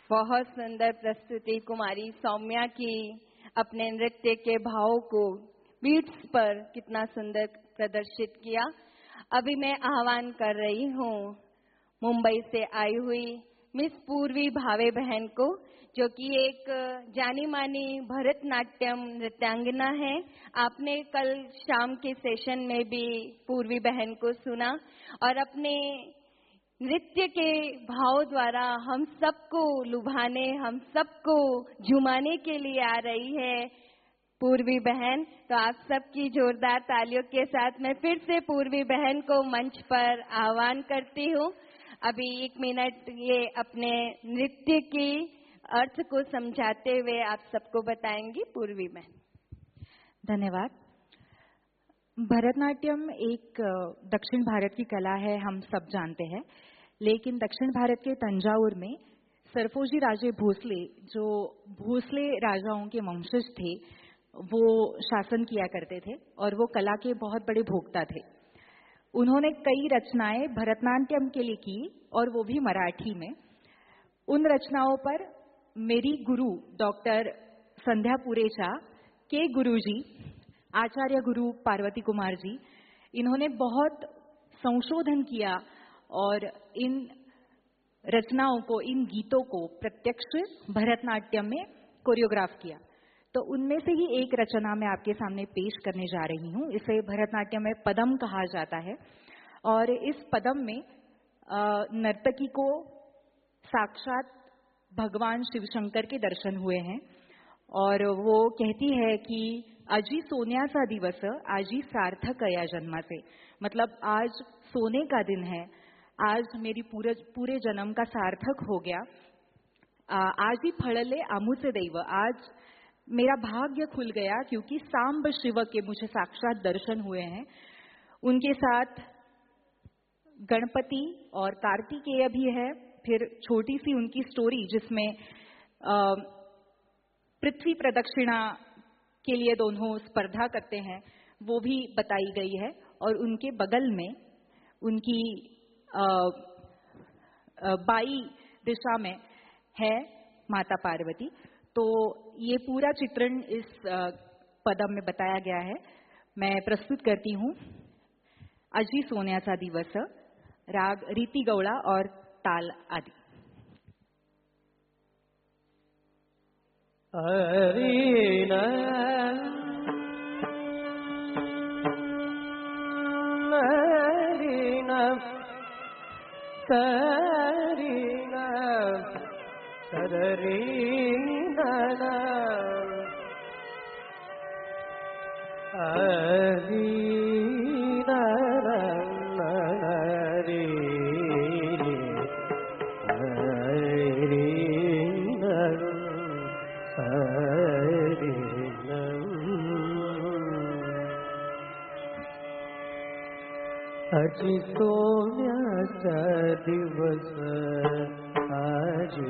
बहुत सुंदर प्रस्तुति कुमारी सौम्या की, अपने नृत्य के भाव को बीट्स पर कितना सुंदर प्रदर्शित किया। अभी मैं आह्वान कर रही हूँ मुंबई से आई हुई मिस पूर्वी भावे बहन को, जो कि एक जानी मानी भरतनाट्यम नृत्यांगना है। आपने कल शाम के सेशन में भी पूर्वी बहन को सुना और अपने नृत्य के भाव द्वारा हम सबको लुभाने, हम सबको झुमाने के लिए आ रही है पूर्वी बहन। तो आप सबकी जोरदार तालियों के साथ मैं फिर से पूर्वी बहन को मंच पर आह्वान करती हूँ। अभी 1 मिनट ये अपने नृत्य की अर्थ को समझाते हुए आप सबको बताएंगी पूर्वी बहन। धन्यवाद। भरतनाट्यम एक दक्षिण भारत की कला है, हम सब जानते हैं। लेकिन दक्षिण भारत के तंजावुर में सरफोजी राजे भोसले, जो भोसले राजाओं के वंशज थे, वो शासन किया करते थे और वो कला के बहुत बड़े भोक्ता थे। उन्होंने कई रचनाएं भरतनाट्यम के लिए की और वो भी मराठी में। उन रचनाओं पर मेरी गुरु डॉक्टर संध्या पुरेचा के गुरुजी आचार्य गुरु पार्वती कुमार जी, इन्होंने बहुत संशोधन किया और इन रचनाओं को, इन गीतों को प्रत्यक्ष भरतनाट्यम में कोरियोग्राफ किया। तो उनमें से ही एक रचना मैं आपके सामने पेश करने जा रही हूँ। इसे भरतनाट्यम में पदम कहा जाता है और इस पदम में नर्तकी को साक्षात भगवान शिव शंकर के दर्शन हुए हैं और वो कहती है कि आजी सोन्याचा दिवस, आजी सार्थक या जन्मा से, मतलब आज सोने का दिन है, आज मेरी पूरे जन्म का सार्थक हो गया। आज ही फळले आमुचे दैव, आज मेरा भाग्य खुल गया क्योंकि सांब शिव के मुझे साक्षात दर्शन हुए हैं। उनके साथ गणपति और कार्तिकेय भी है। फिर छोटी सी उनकी स्टोरी जिसमें पृथ्वी प्रदक्षिणा के लिए दोनों स्पर्धा करते हैं, वो भी बताई गई है। और उनके बगल में उनकी बाई दिशा में है माता पार्वती। तो ये पूरा चित्रण इस पदम में बताया गया है। मैं प्रस्तुत करती हूँ आजी सोन्याचा दिवस, राग रीति गौड़ा और ताल आदि। हरीना हरीना सरीना सररीना हरीना आजी सोन्याचा दिवस, आजी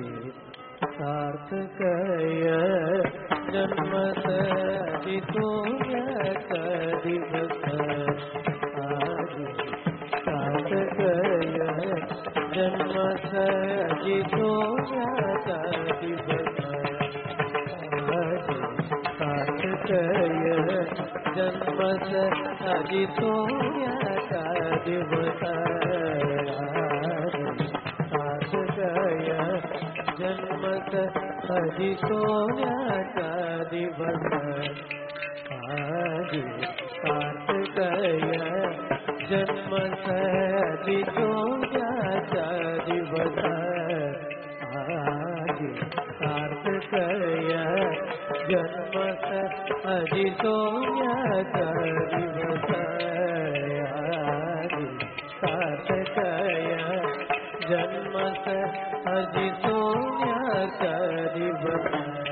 सार्थकय जन्मस, आजी सोन्याचा दिवस, आजी सार्थकय जन्मस, आजी सोन्याचा दिवस, आजी सार्थकय जन्मस, आजी सोन्याचा दिवस, सार्थकय जन्मस, आजी सोन्याचा दिवस, आजी सार्थकय जन्मस, आजी सोन्याचा दिवस, आजी सार्थकय जन्मस, आजी सोन्याचा दिवस, आजी सार्थकय जन्मस, आजी सोन्याचा दिवस,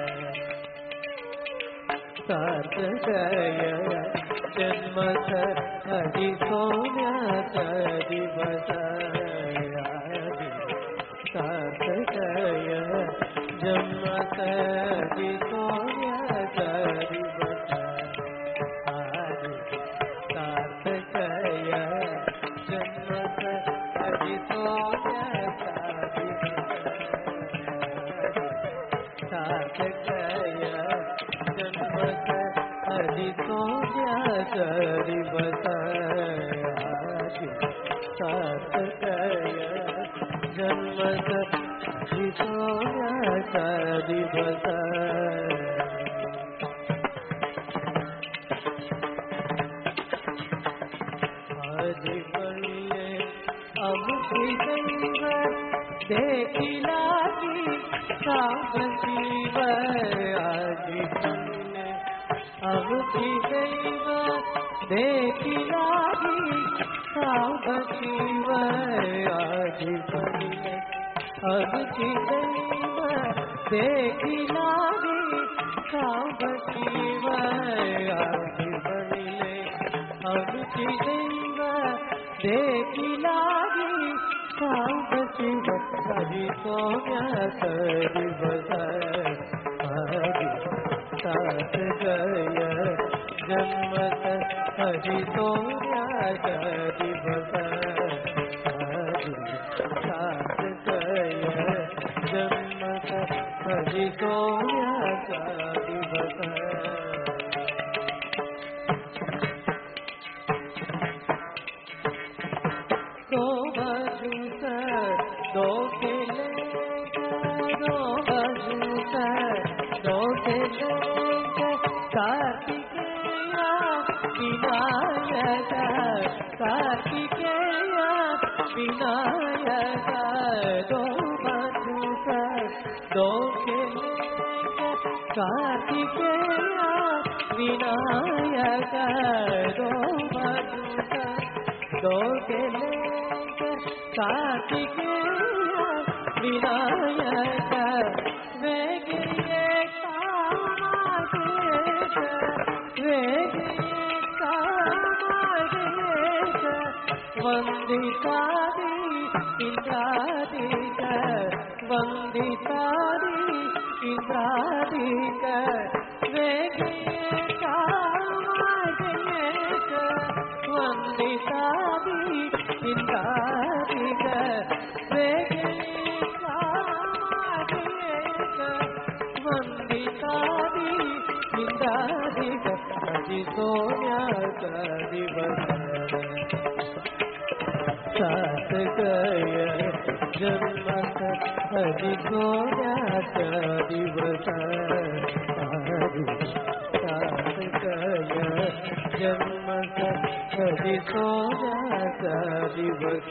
सार्थकय जन्मस, आजी सोन्याचा दिवस, आजी सार्थकय जन्मस, आजी सोन्याचा दिवस, आजी सार्थकय जन्मस, आजी सोन्याचा दिवस, सार्थकय जन्मसखि सोन्याचा दिवस आजी पडले अमुकी दैव देखिला की सावजीव आजी पडले अमुकी दैव देखिला की सावजीव आजी पडले अमुकी दैव देखिला की सावजीव आजी पडले अमुकी दैव देखिला की सावजीव हरि सोन्याचा दिवस हरि साथ गय जन्मत हरि सोन्याचा दिवस हरि साथ गय जन्मत हरि सोन्याचा दिवस दो केले कार्तिकेया विनायक कार्तिकेया विनायक दो मधुकर दो केले कार्तिकेया विनायक दो मधुकर दो केले कार्तिकेया विनायक वेगिये कामादेश वेगिये कामादेश वंदितादि इंद्रादिक वंदितादि इंद्रादिक वेगिये कामादेश वंदितादि इंद्रादिक वेगिये कामादेश वंदितादि इंद्रादिक हरि सोन्याचा दिवस साथ गय जन्मत हरि सोन्याचा दिवस हरि साथ गय जन्मत हरि सोन्याचा दिवस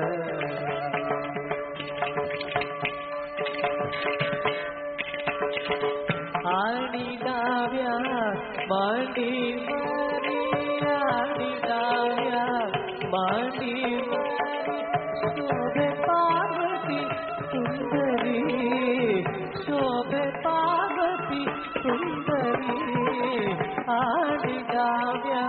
आणि डाव्या मांडीवरी आणि डाव्या मांडीवरी शोभे पार्वती सुंदरी शोभे पार्वती सुंदरी आणि डाव्या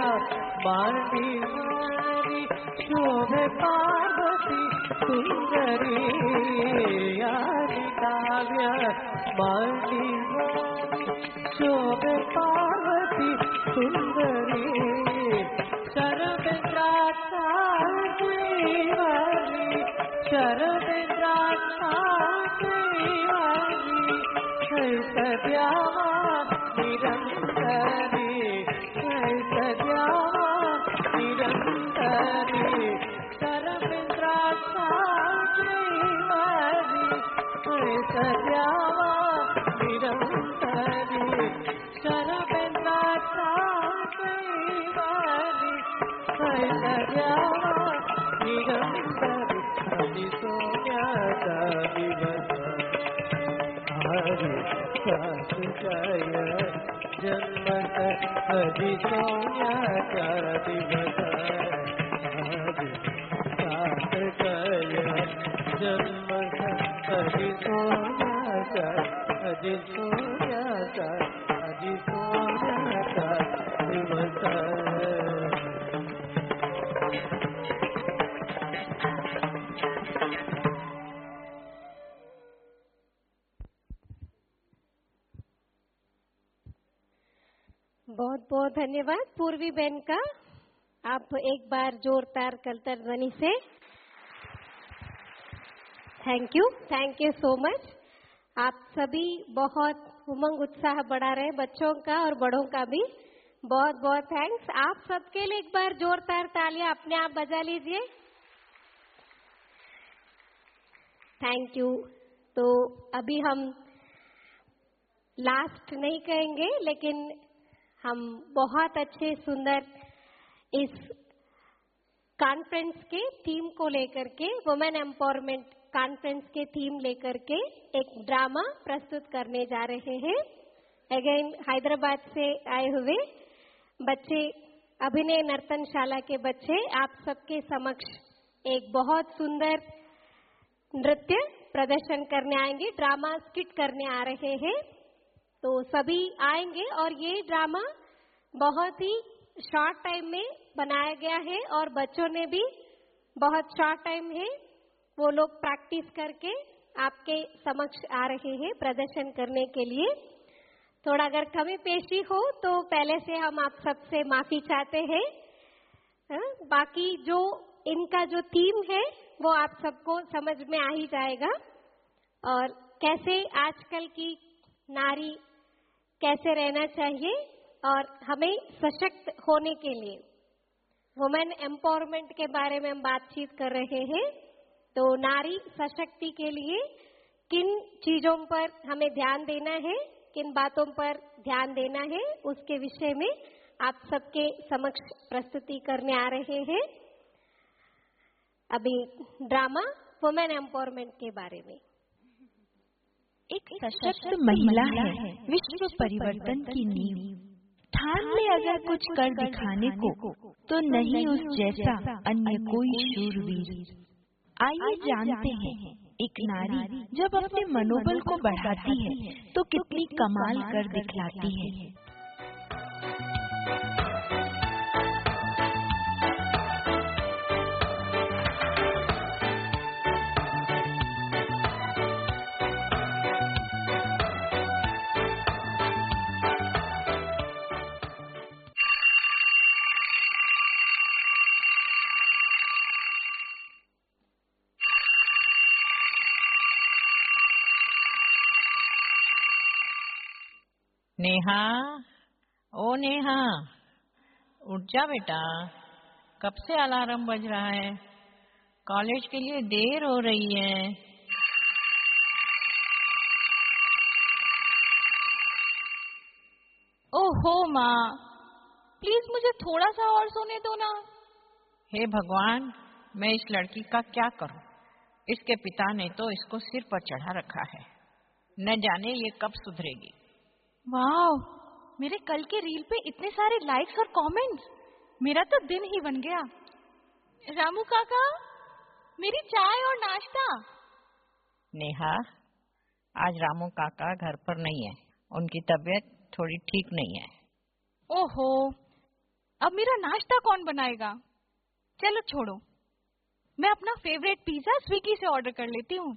मांडीवरी शोभे पार्वती सुंदरी आणि डाव्या मांडीवरी शोभे पार्वती सुंदरी शरदेंद्राचा श्रीवारी शरदेंद्राचा श्रीवारी सद्यावा निरंतरी सद्यावा निरंतरी शरदेंद्राचा श्रीवारी सद्यावा निरंतरी शरदेंद्राचा श्रीवारी सद्यावा निरंतरी हरि सोन्याचा दिवस हरि साथ गय जन्मत हरि सोन्याचा दिवस हरि साथ गय जन्मत हरि सोन्याचा हरि सोन्याचा हरि सोन्याचा दिवस बहुत बहुत धन्यवाद पूर्वी बहन का। आप एक बार जोरदार कलतर ध्वनि से थैंक यू सो मच। आप सभी बहुत उमंग उत्साह बढ़ा रहे हैं, बच्चों का और बड़ों का भी बहुत बहुत थैंक्स। आप सबके लिए एक बार जोरदार तालियां अपने आप बजा लीजिए। Thank you. तो अभी हम लास्ट नहीं कहेंगे, लेकिन हम बहुत अच्छे सुंदर इस कॉन्फ्रेंस के थीम को लेकर के, वुमेन एम्पावरमेंट कॉन्फ्रेंस के थीम लेकर के एक ड्रामा प्रस्तुत करने जा रहे हैं। अगेन हैदराबाद से आए हुए बच्चे, अभिनय नर्तनशाला के बच्चे आप सबके समक्ष एक बहुत सुंदर नृत्य प्रदर्शन करने आएंगे, ड्रामा स्किट करने आ रहे हैं। तो सभी आएंगे और ये ड्रामा बहुत ही शॉर्ट टाइम में बनाया गया है और बच्चों ने भी बहुत शॉर्ट टाइम है वो लोग प्रैक्टिस करके आपके समक्ष आ रहे हैं प्रदर्शन करने के लिए। थोड़ा अगर कमी पेशी हो तो पहले से हम आप सबसे माफी चाहते हैं। बाकी जो इनका जो थीम है वो आप सबको समझ में आ ही जाएगा, और कैसे आजकल की नारी कैसे रहना चाहिए और हमें सशक्त होने के लिए वुमेन एम्पावरमेंट के बारे में हम बातचीत कर रहे हैं। तो नारी सशक्ति के लिए किन चीजों पर हमें ध्यान देना है, किन बातों पर ध्यान देना है, उसके विषय में आप सबके समक्ष प्रस्तुति करने आ रहे हैं अभी ड्रामा वुमेन एम्पावरमेंट के बारे में। एक सशक्त महिला है विश्व परिवर्तन की नींव। ठान ले अगर कुछ कर दिखाने को, तो नहीं उस जैसा अन्य कोई शूरवीर। आइए जानते हैं एक नारी जब अपने मनोबल को बढ़ाती है तो कितनी कमाल कर दिखलाती है। नेहा, ओ नेहा, उठ जा बेटा, कब से अलार्म बज रहा है? कॉलेज के लिए देर हो रही है। ओहो माँ, प्लीज मुझे थोड़ा सा और सोने दो ना। हे भगवान, मैं इस लड़की का क्या करूं? इसके पिता ने तो इसको सिर पर चढ़ा रखा है, न जाने ये कब सुधरेगी। वाह, मेरे कल के रील पे इतने सारे लाइक्स और कमेंट्स, मेरा तो दिन ही बन गया। रामू काका, मेरी चाय और नाश्ता। नेहा, आज रामू काका घर पर नहीं है, उनकी तबीयत थोड़ी ठीक नहीं है। ओहो, अब मेरा नाश्ता कौन बनाएगा? चलो छोड़ो, मैं अपना फेवरेट पिज्जा स्विगी से ऑर्डर कर लेती हूँ।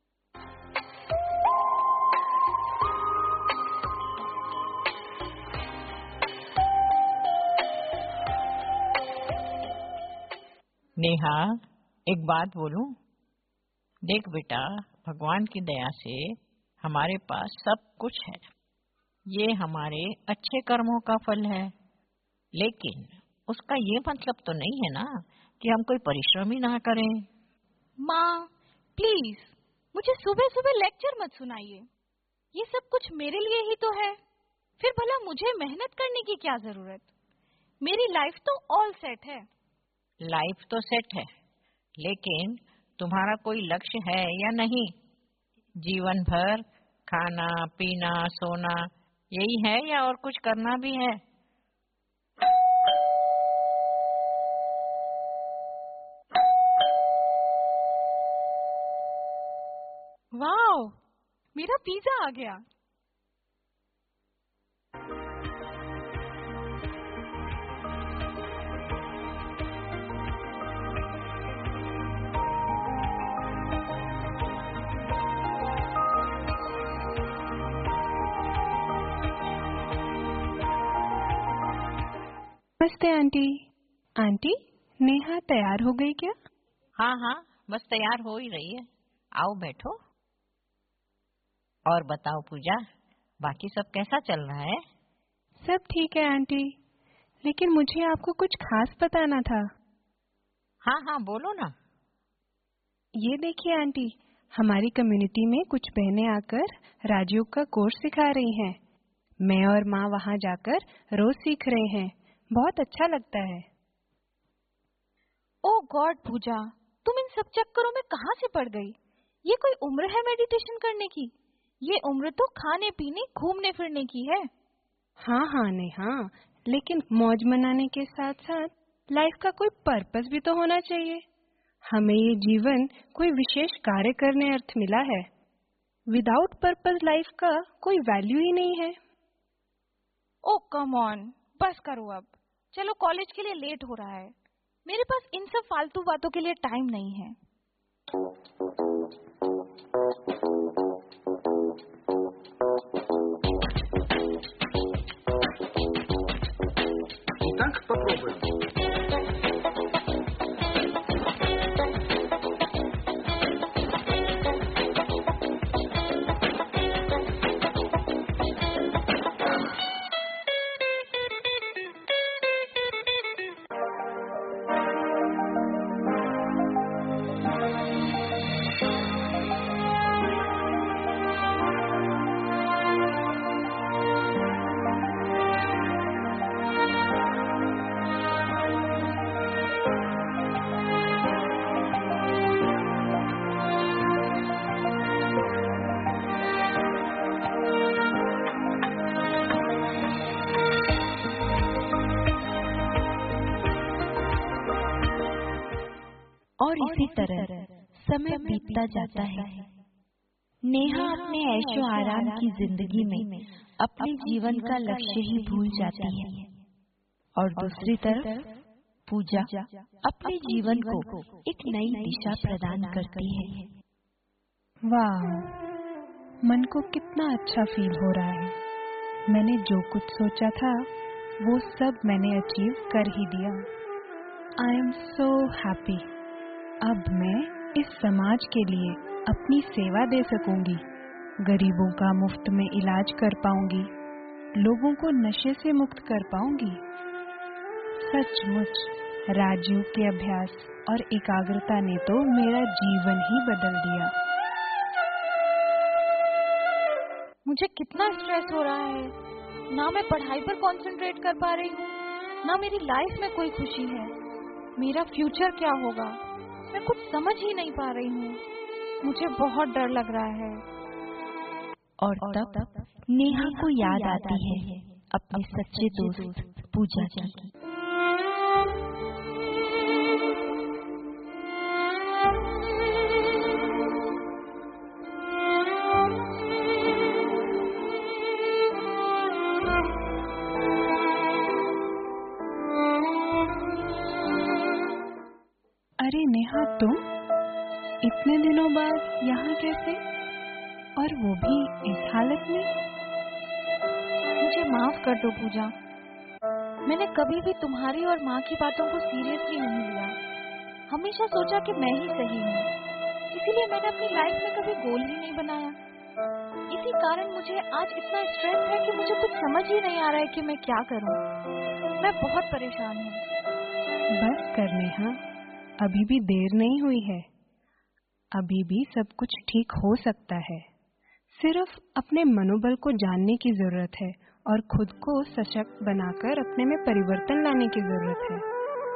नेहा, एक बात बोलूं? देख बेटा, भगवान की दया से हमारे पास सब कुछ है, ये हमारे अच्छे कर्मों का फल है, लेकिन उसका ये मतलब तो नहीं है ना कि हम कोई परिश्रम ही ना करें। माँ प्लीज मुझे सुबह सुबह लेक्चर मत सुनाइए, ये सब कुछ मेरे लिए ही तो है, फिर भला मुझे मेहनत करने की क्या जरूरत? मेरी लाइफ तो ऑल सेट है। लाइफ तो सेट है, लेकिन तुम्हारा कोई लक्ष्य है या नहीं? जीवन भर खाना पीना सोना यही है या और कुछ करना भी है? वाओ, मेरा पिज्जा आ गया। नमस्ते आंटी। आंटी, नेहा तैयार हो गई क्या? हाँ हाँ, बस तैयार हो ही रही है, आओ बैठो। और बताओ पूजा, बाकी सब कैसा चल रहा है? सब ठीक है आंटी, लेकिन मुझे आपको कुछ खास बताना था। हाँ हाँ बोलो ना। ये देखिए आंटी, हमारी कम्युनिटी में कुछ बहनें आकर राजयोग का कोर्स सिखा रही हैं। मैं और माँ वहाँ जाकर रोज सीख रहे हैं। बहुत अच्छा लगता है। ओह गॉड पूजा, तुम इन सब चक्करों में कहाँ से पड़ गई? ये कोई उम्र है मेडिटेशन करने की? ये उम्र तो खाने पीने घूमने फिरने की है। हाँ नेहा, लेकिन मौज मनाने के साथ साथ लाइफ का कोई पर्पस भी तो होना चाहिए। हमें ये जीवन कोई विशेष कार्य करने अर्थ मिला है। विदाउट पर्पस लाइफ का कोई वैल्यू ही नहीं है। ओह कम ऑन, बस करो अब। चलो कॉलेज के लिए लेट हो रहा है। मेरे पास इन सब फालतू बातों के लिए टाइम नहीं है। Итак, попробуем. और इसी तरह समय बीतता जाता है। नेहा अपने ऐशो आराम की जिंदगी में अपने जीवन का लक्ष्य ही भूल जाती है और दूसरी तरफ पूजा अपने जीवन को एक नई दिशा प्रदान करती है। वाह, मन को कितना अच्छा फील हो रहा है। मैंने जो कुछ सोचा था वो सब मैंने अचीव कर ही दिया। I am so happy. अब मैं इस समाज के लिए अपनी सेवा दे सकूंगी। गरीबों का मुफ्त में इलाज कर पाऊंगी, लोगों को नशे से मुक्त कर पाऊंगी। सचमुच राजयोग के अभ्यास और एकाग्रता ने तो मेरा जीवन ही बदल दिया। मुझे कितना स्ट्रेस हो रहा है। ना मैं पढ़ाई पर कंसंट्रेट कर पा रही हूँ, ना मेरी लाइफ में कोई खुशी है। मेरा फ्यूचर क्या होगा, मैं कुछ समझ ही नहीं पा रही हूँ। मुझे बहुत डर लग रहा है। और तब नेहा को याद आती है अपने सच्चे दोस्त पूजा की। अरे नेहा, तुम इतने दिनों बाद यहाँ कैसे, और वो भी इस हालत में? मुझे माफ कर दो पूजा। मैंने कभी भी तुम्हारी और माँ की बातों को सीरियसली नहीं लिया। हमेशा सोचा कि मैं ही सही हूँ, इसीलिए मैंने अपनी लाइफ में कभी गोल ही नहीं बनाया। इसी कारण मुझे आज इतना स्ट्रेस है कि मुझे कुछ समझ ही नहीं आ रहा है कि मैं क्या करूँ। मैं बहुत परेशान हूँ। बस कर नेहा, अभी भी देर नहीं हुई है। अभी भी सब कुछ ठीक हो सकता है। सिर्फ अपने मनोबल को जानने की जरूरत है और खुद को सशक्त बनाकर अपने में परिवर्तन लाने की जरूरत है।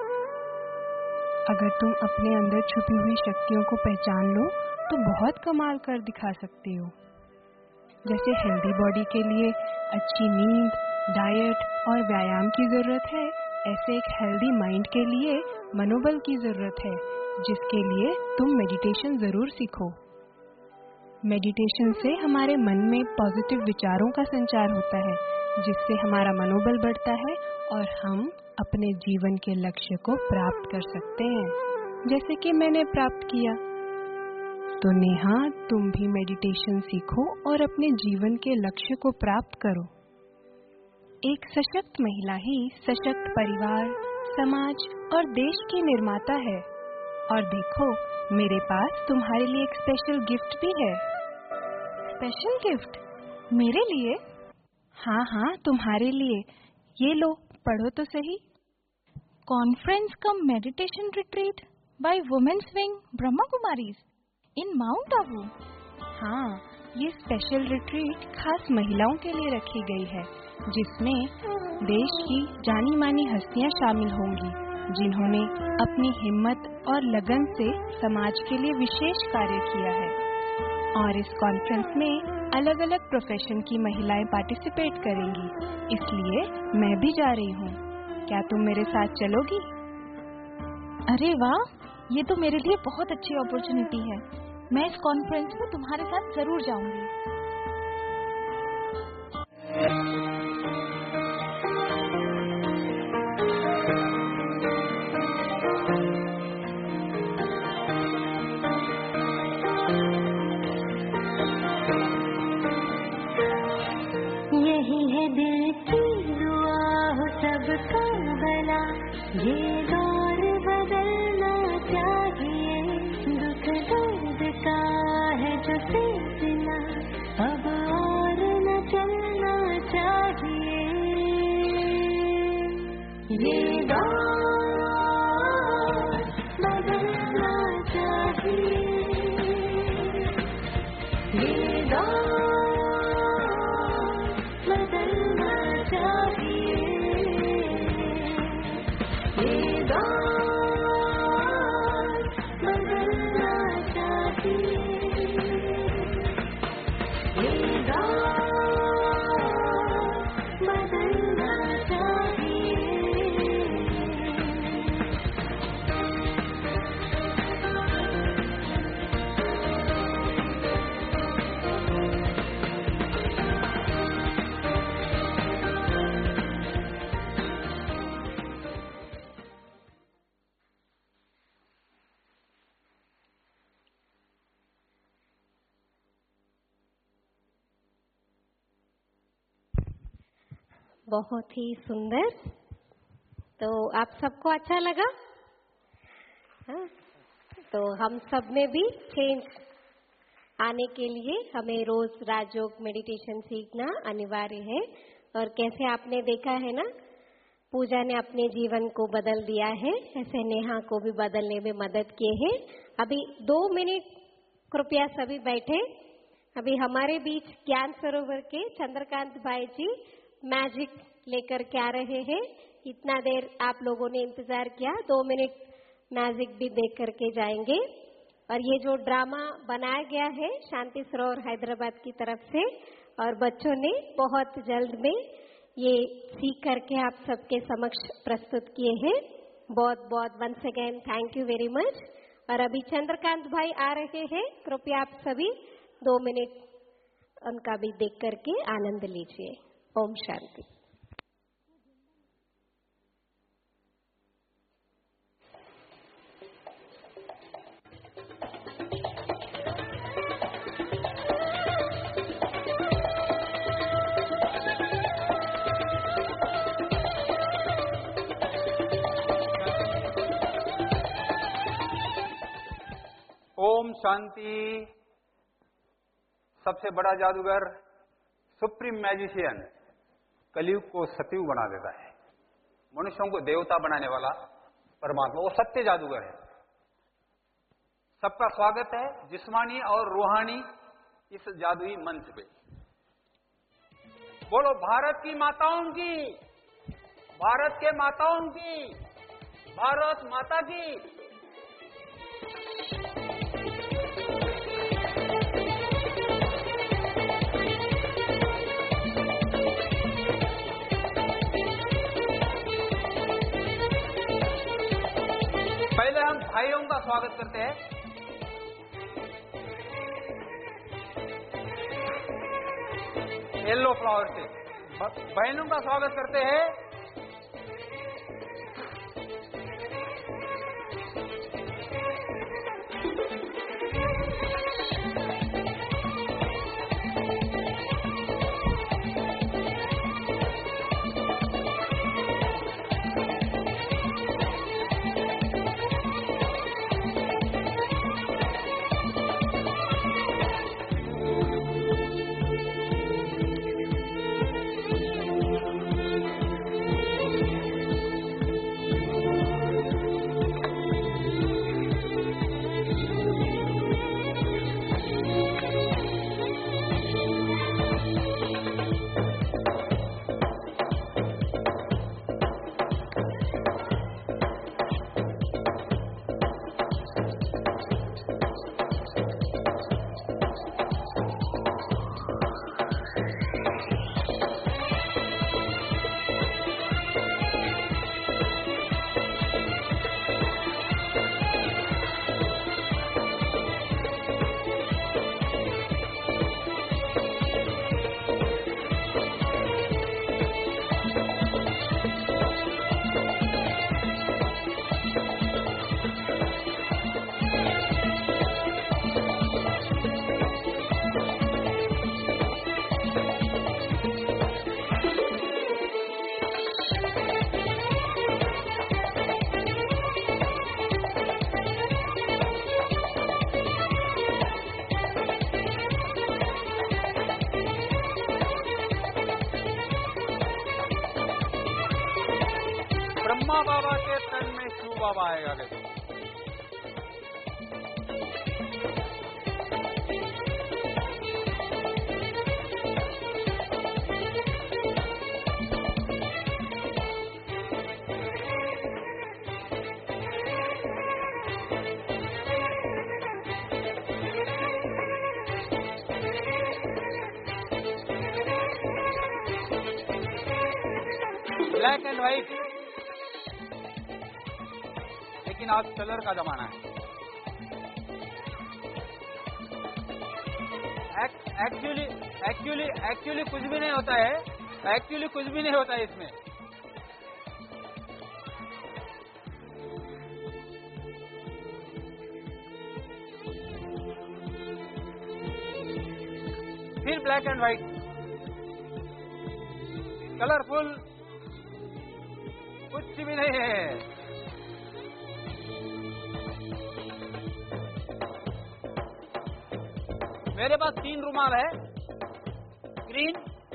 अगर तुम अपने अंदर छुपी हुई शक्तियों को पहचान लो तो बहुत कमाल कर दिखा सकती हो। जैसे हेल्दी बॉडी के लिए अच्छी नींद, डाइट और व्यायाम की जरूरत है, ऐसे एक हेल्दी माइंड के लिए मनोबल की जरूरत है, जिसके लिए तुम मेडिटेशन जरूर सीखो। मेडिटेशन से हमारे मन में पॉजिटिव विचारों का संचार होता है, जिससे हमारा मनोबल बढ़ता है और हम अपने जीवन के लक्ष्य को प्राप्त कर सकते हैं, जैसे कि मैंने प्राप्त किया। तो नेहा, तुम भी मेडिटेशन सीखो और अपने जीवन के लक्ष्य को प्राप्त करो। एक सशक्त महिला ही सशक्त परिवार, समाज और देश की निर्माता है। और देखो, मेरे पास तुम्हारे लिए एक स्पेशल गिफ्ट भी है। Special gift? मेरे लिए? हाँ, तुम्हारे लिए। ये लो, पढ़ो तो सही। Conference cum meditation retreat by women's wing Brahma Kumaris. In Mount Abu? हाँ, ये स्पेशल रिट्रीट खास महिलाओं के लिए रखी गई है, जिसमें देश की जानी मानी हस्तियां शामिल होंगी, जिन्होंने अपनी हिम्मत और लगन से समाज के लिए विशेष कार्य किया है। और इस कॉन्फ्रेंस में अलग अलग प्रोफेशन की महिलाएं पार्टिसिपेट करेंगी, इसलिए मैं भी जा रही हूँ। क्या तुम मेरे साथ चलोगी? अरे वाह, ये तो मेरे लिए बहुत अच्छी अपॉर्चुनिटी है। मैं इस कॉन्फ्रेंस में तुम्हारे साथ जरूर जाऊंगी। यही है दिल की दुआ हो सबका भला, ये दौर बदलना चाहिए। दुख दर्द का है जो सिलसिला, अब और न चलना चाहिए। ये दौर बदलना चाहिए, ये दौर बदलना चाहिए, ये दौर बदलना चाहिए, ये दौर बदलना चाहिए। बहुत ही सुंदर। तो आप सबको अच्छा लगा? हाँ? तो हम सब में भी चेंज आने के लिए हमें रोज राजयोग मेडिटेशन सीखना अनिवार्य है। और कैसे आपने देखा है ना, पूजा ने अपने जीवन को बदल दिया है, ऐसे नेहा को भी बदलने में मदद किए है। अभी 2 मिनट कृपया सभी बैठे। अभी हमारे बीच ज्ञान सरोवर के चंद्रकांत भाई जी मैजिक लेकर के आ रहे हैं। इतना देर आप लोगों ने इंतजार किया, 2 मिनट मैजिक भी देख करके जाएंगे। और ये जो ड्रामा बनाया गया है शांति सरोवर हैदराबाद की तरफ से, और बच्चों ने बहुत जल्द में ये सीख करके आप सबके समक्ष प्रस्तुत किए हैं। बहुत बहुत once again thank you very much. और अभी चंद्रकांत भाई आ रहे हैं, कृपया आप सभी 2 मिनट उनका भी देख करके आनंद लीजिए। ओम शांति। ओम शांति। सबसे बड़ा जादूगर, सुप्रीम मैजिशियन, कलयुग को सतयुग बना देता है, मनुष्यों को देवता बनाने वाला परमात्मा, वो सत्य जादूगर है। सबका स्वागत है जिस्मानी और रूहानी इस जादुई मंच पे। बोलो भारत की माताओं की, भारत के माताओं की, भारत माता की। पहले हम भाइयों का स्वागत करते हैं। येलो फ्लावर से बहनों का स्वागत करते हैं। उमा बाबा के तन में शिव बाबा आएगा देखो। ब्लैक एंड व्हाइट, लेकिन आज कलर का जमाना है। एक्चुअली कुछ भी नहीं होता है, एक्चुअली कुछ भी नहीं होता है इसमें। फिर ब्लैक एंड व्हाइट, कलरफुल कुछ भी नहीं है। मेरे पास 3 रुमाल है, ग्रीन,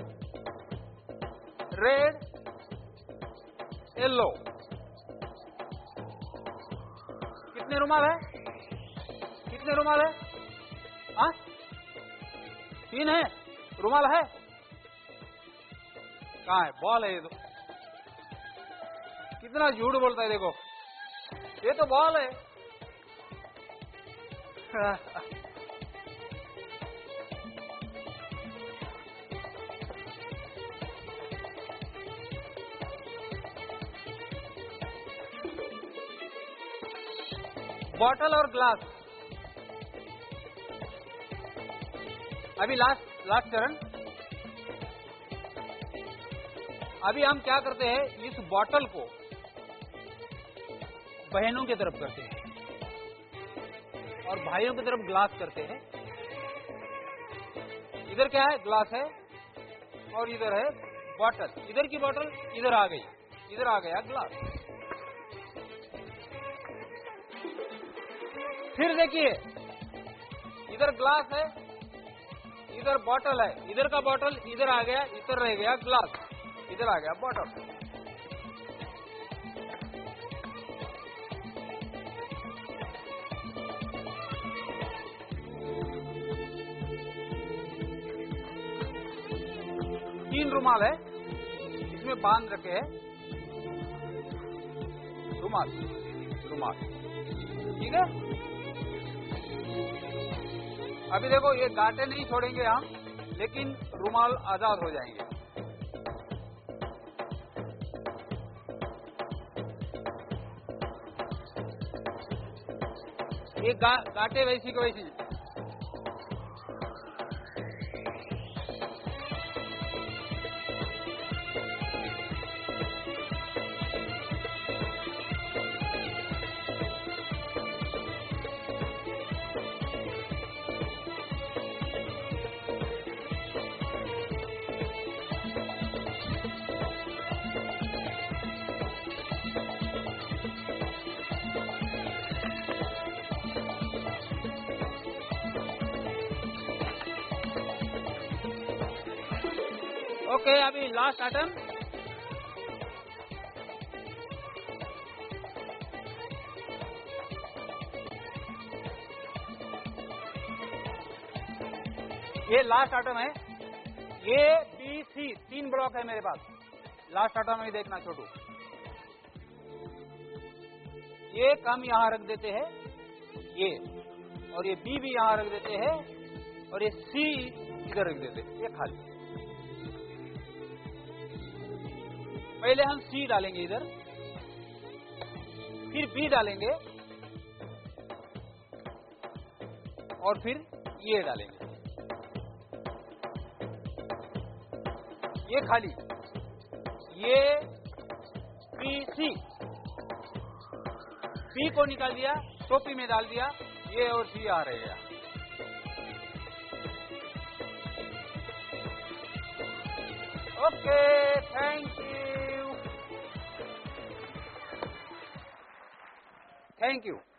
रेड, येलो। कितने रुमाल है? कितने रुमाल है? हाँ, 3 है। रुमाल है कहाँ है? बॉल है ये तो। कितना झूठ बोलता है देखो, ये तो बॉल है। बॉटल और ग्लास। अभी लास्ट चरण। अभी हम क्या करते हैं, इस बॉटल को बहनों की तरफ करते हैं और भाइयों की तरफ ग्लास करते हैं। इधर क्या है? ग्लास है और इधर है बॉटल। इधर की बॉटल इधर आ गई, इधर आ गया ग्लास। फिर देखिए, इधर ग्लास है, इधर बॉटल है। इधर का बॉटल इधर आ गया, इधर रह गया ग्लास, इधर आ गया बॉटल। 3 रुमाल है, इसमें बांध रखे हैं रुमाल, ठीक है। अभी देखो, ये गांठें नहीं छोड़ेंगे हम, लेकिन रुमाल आजाद हो जाएंगे। ये गांठें वैसी को वैसी। ओके, अभी लास्ट आइटम। ये लास्ट आइटम है। ए बी सी 3 ब्लॉक है मेरे पास। लास्ट आइटम में देखना छोटू। ये कम यहां रख देते हैं, ये, और ये बी भी यहां रख देते हैं, और ये सी इधर रख देते हैं। ये खाली। पहले हम सी डालेंगे इधर, फिर बी डालेंगे, और फिर ये डालेंगे। ये खाली, ये बी सी। बी को निकाल दिया, टोपी में डाल दिया, ये और सी आ रहेगा। Okay, thank you, thank you.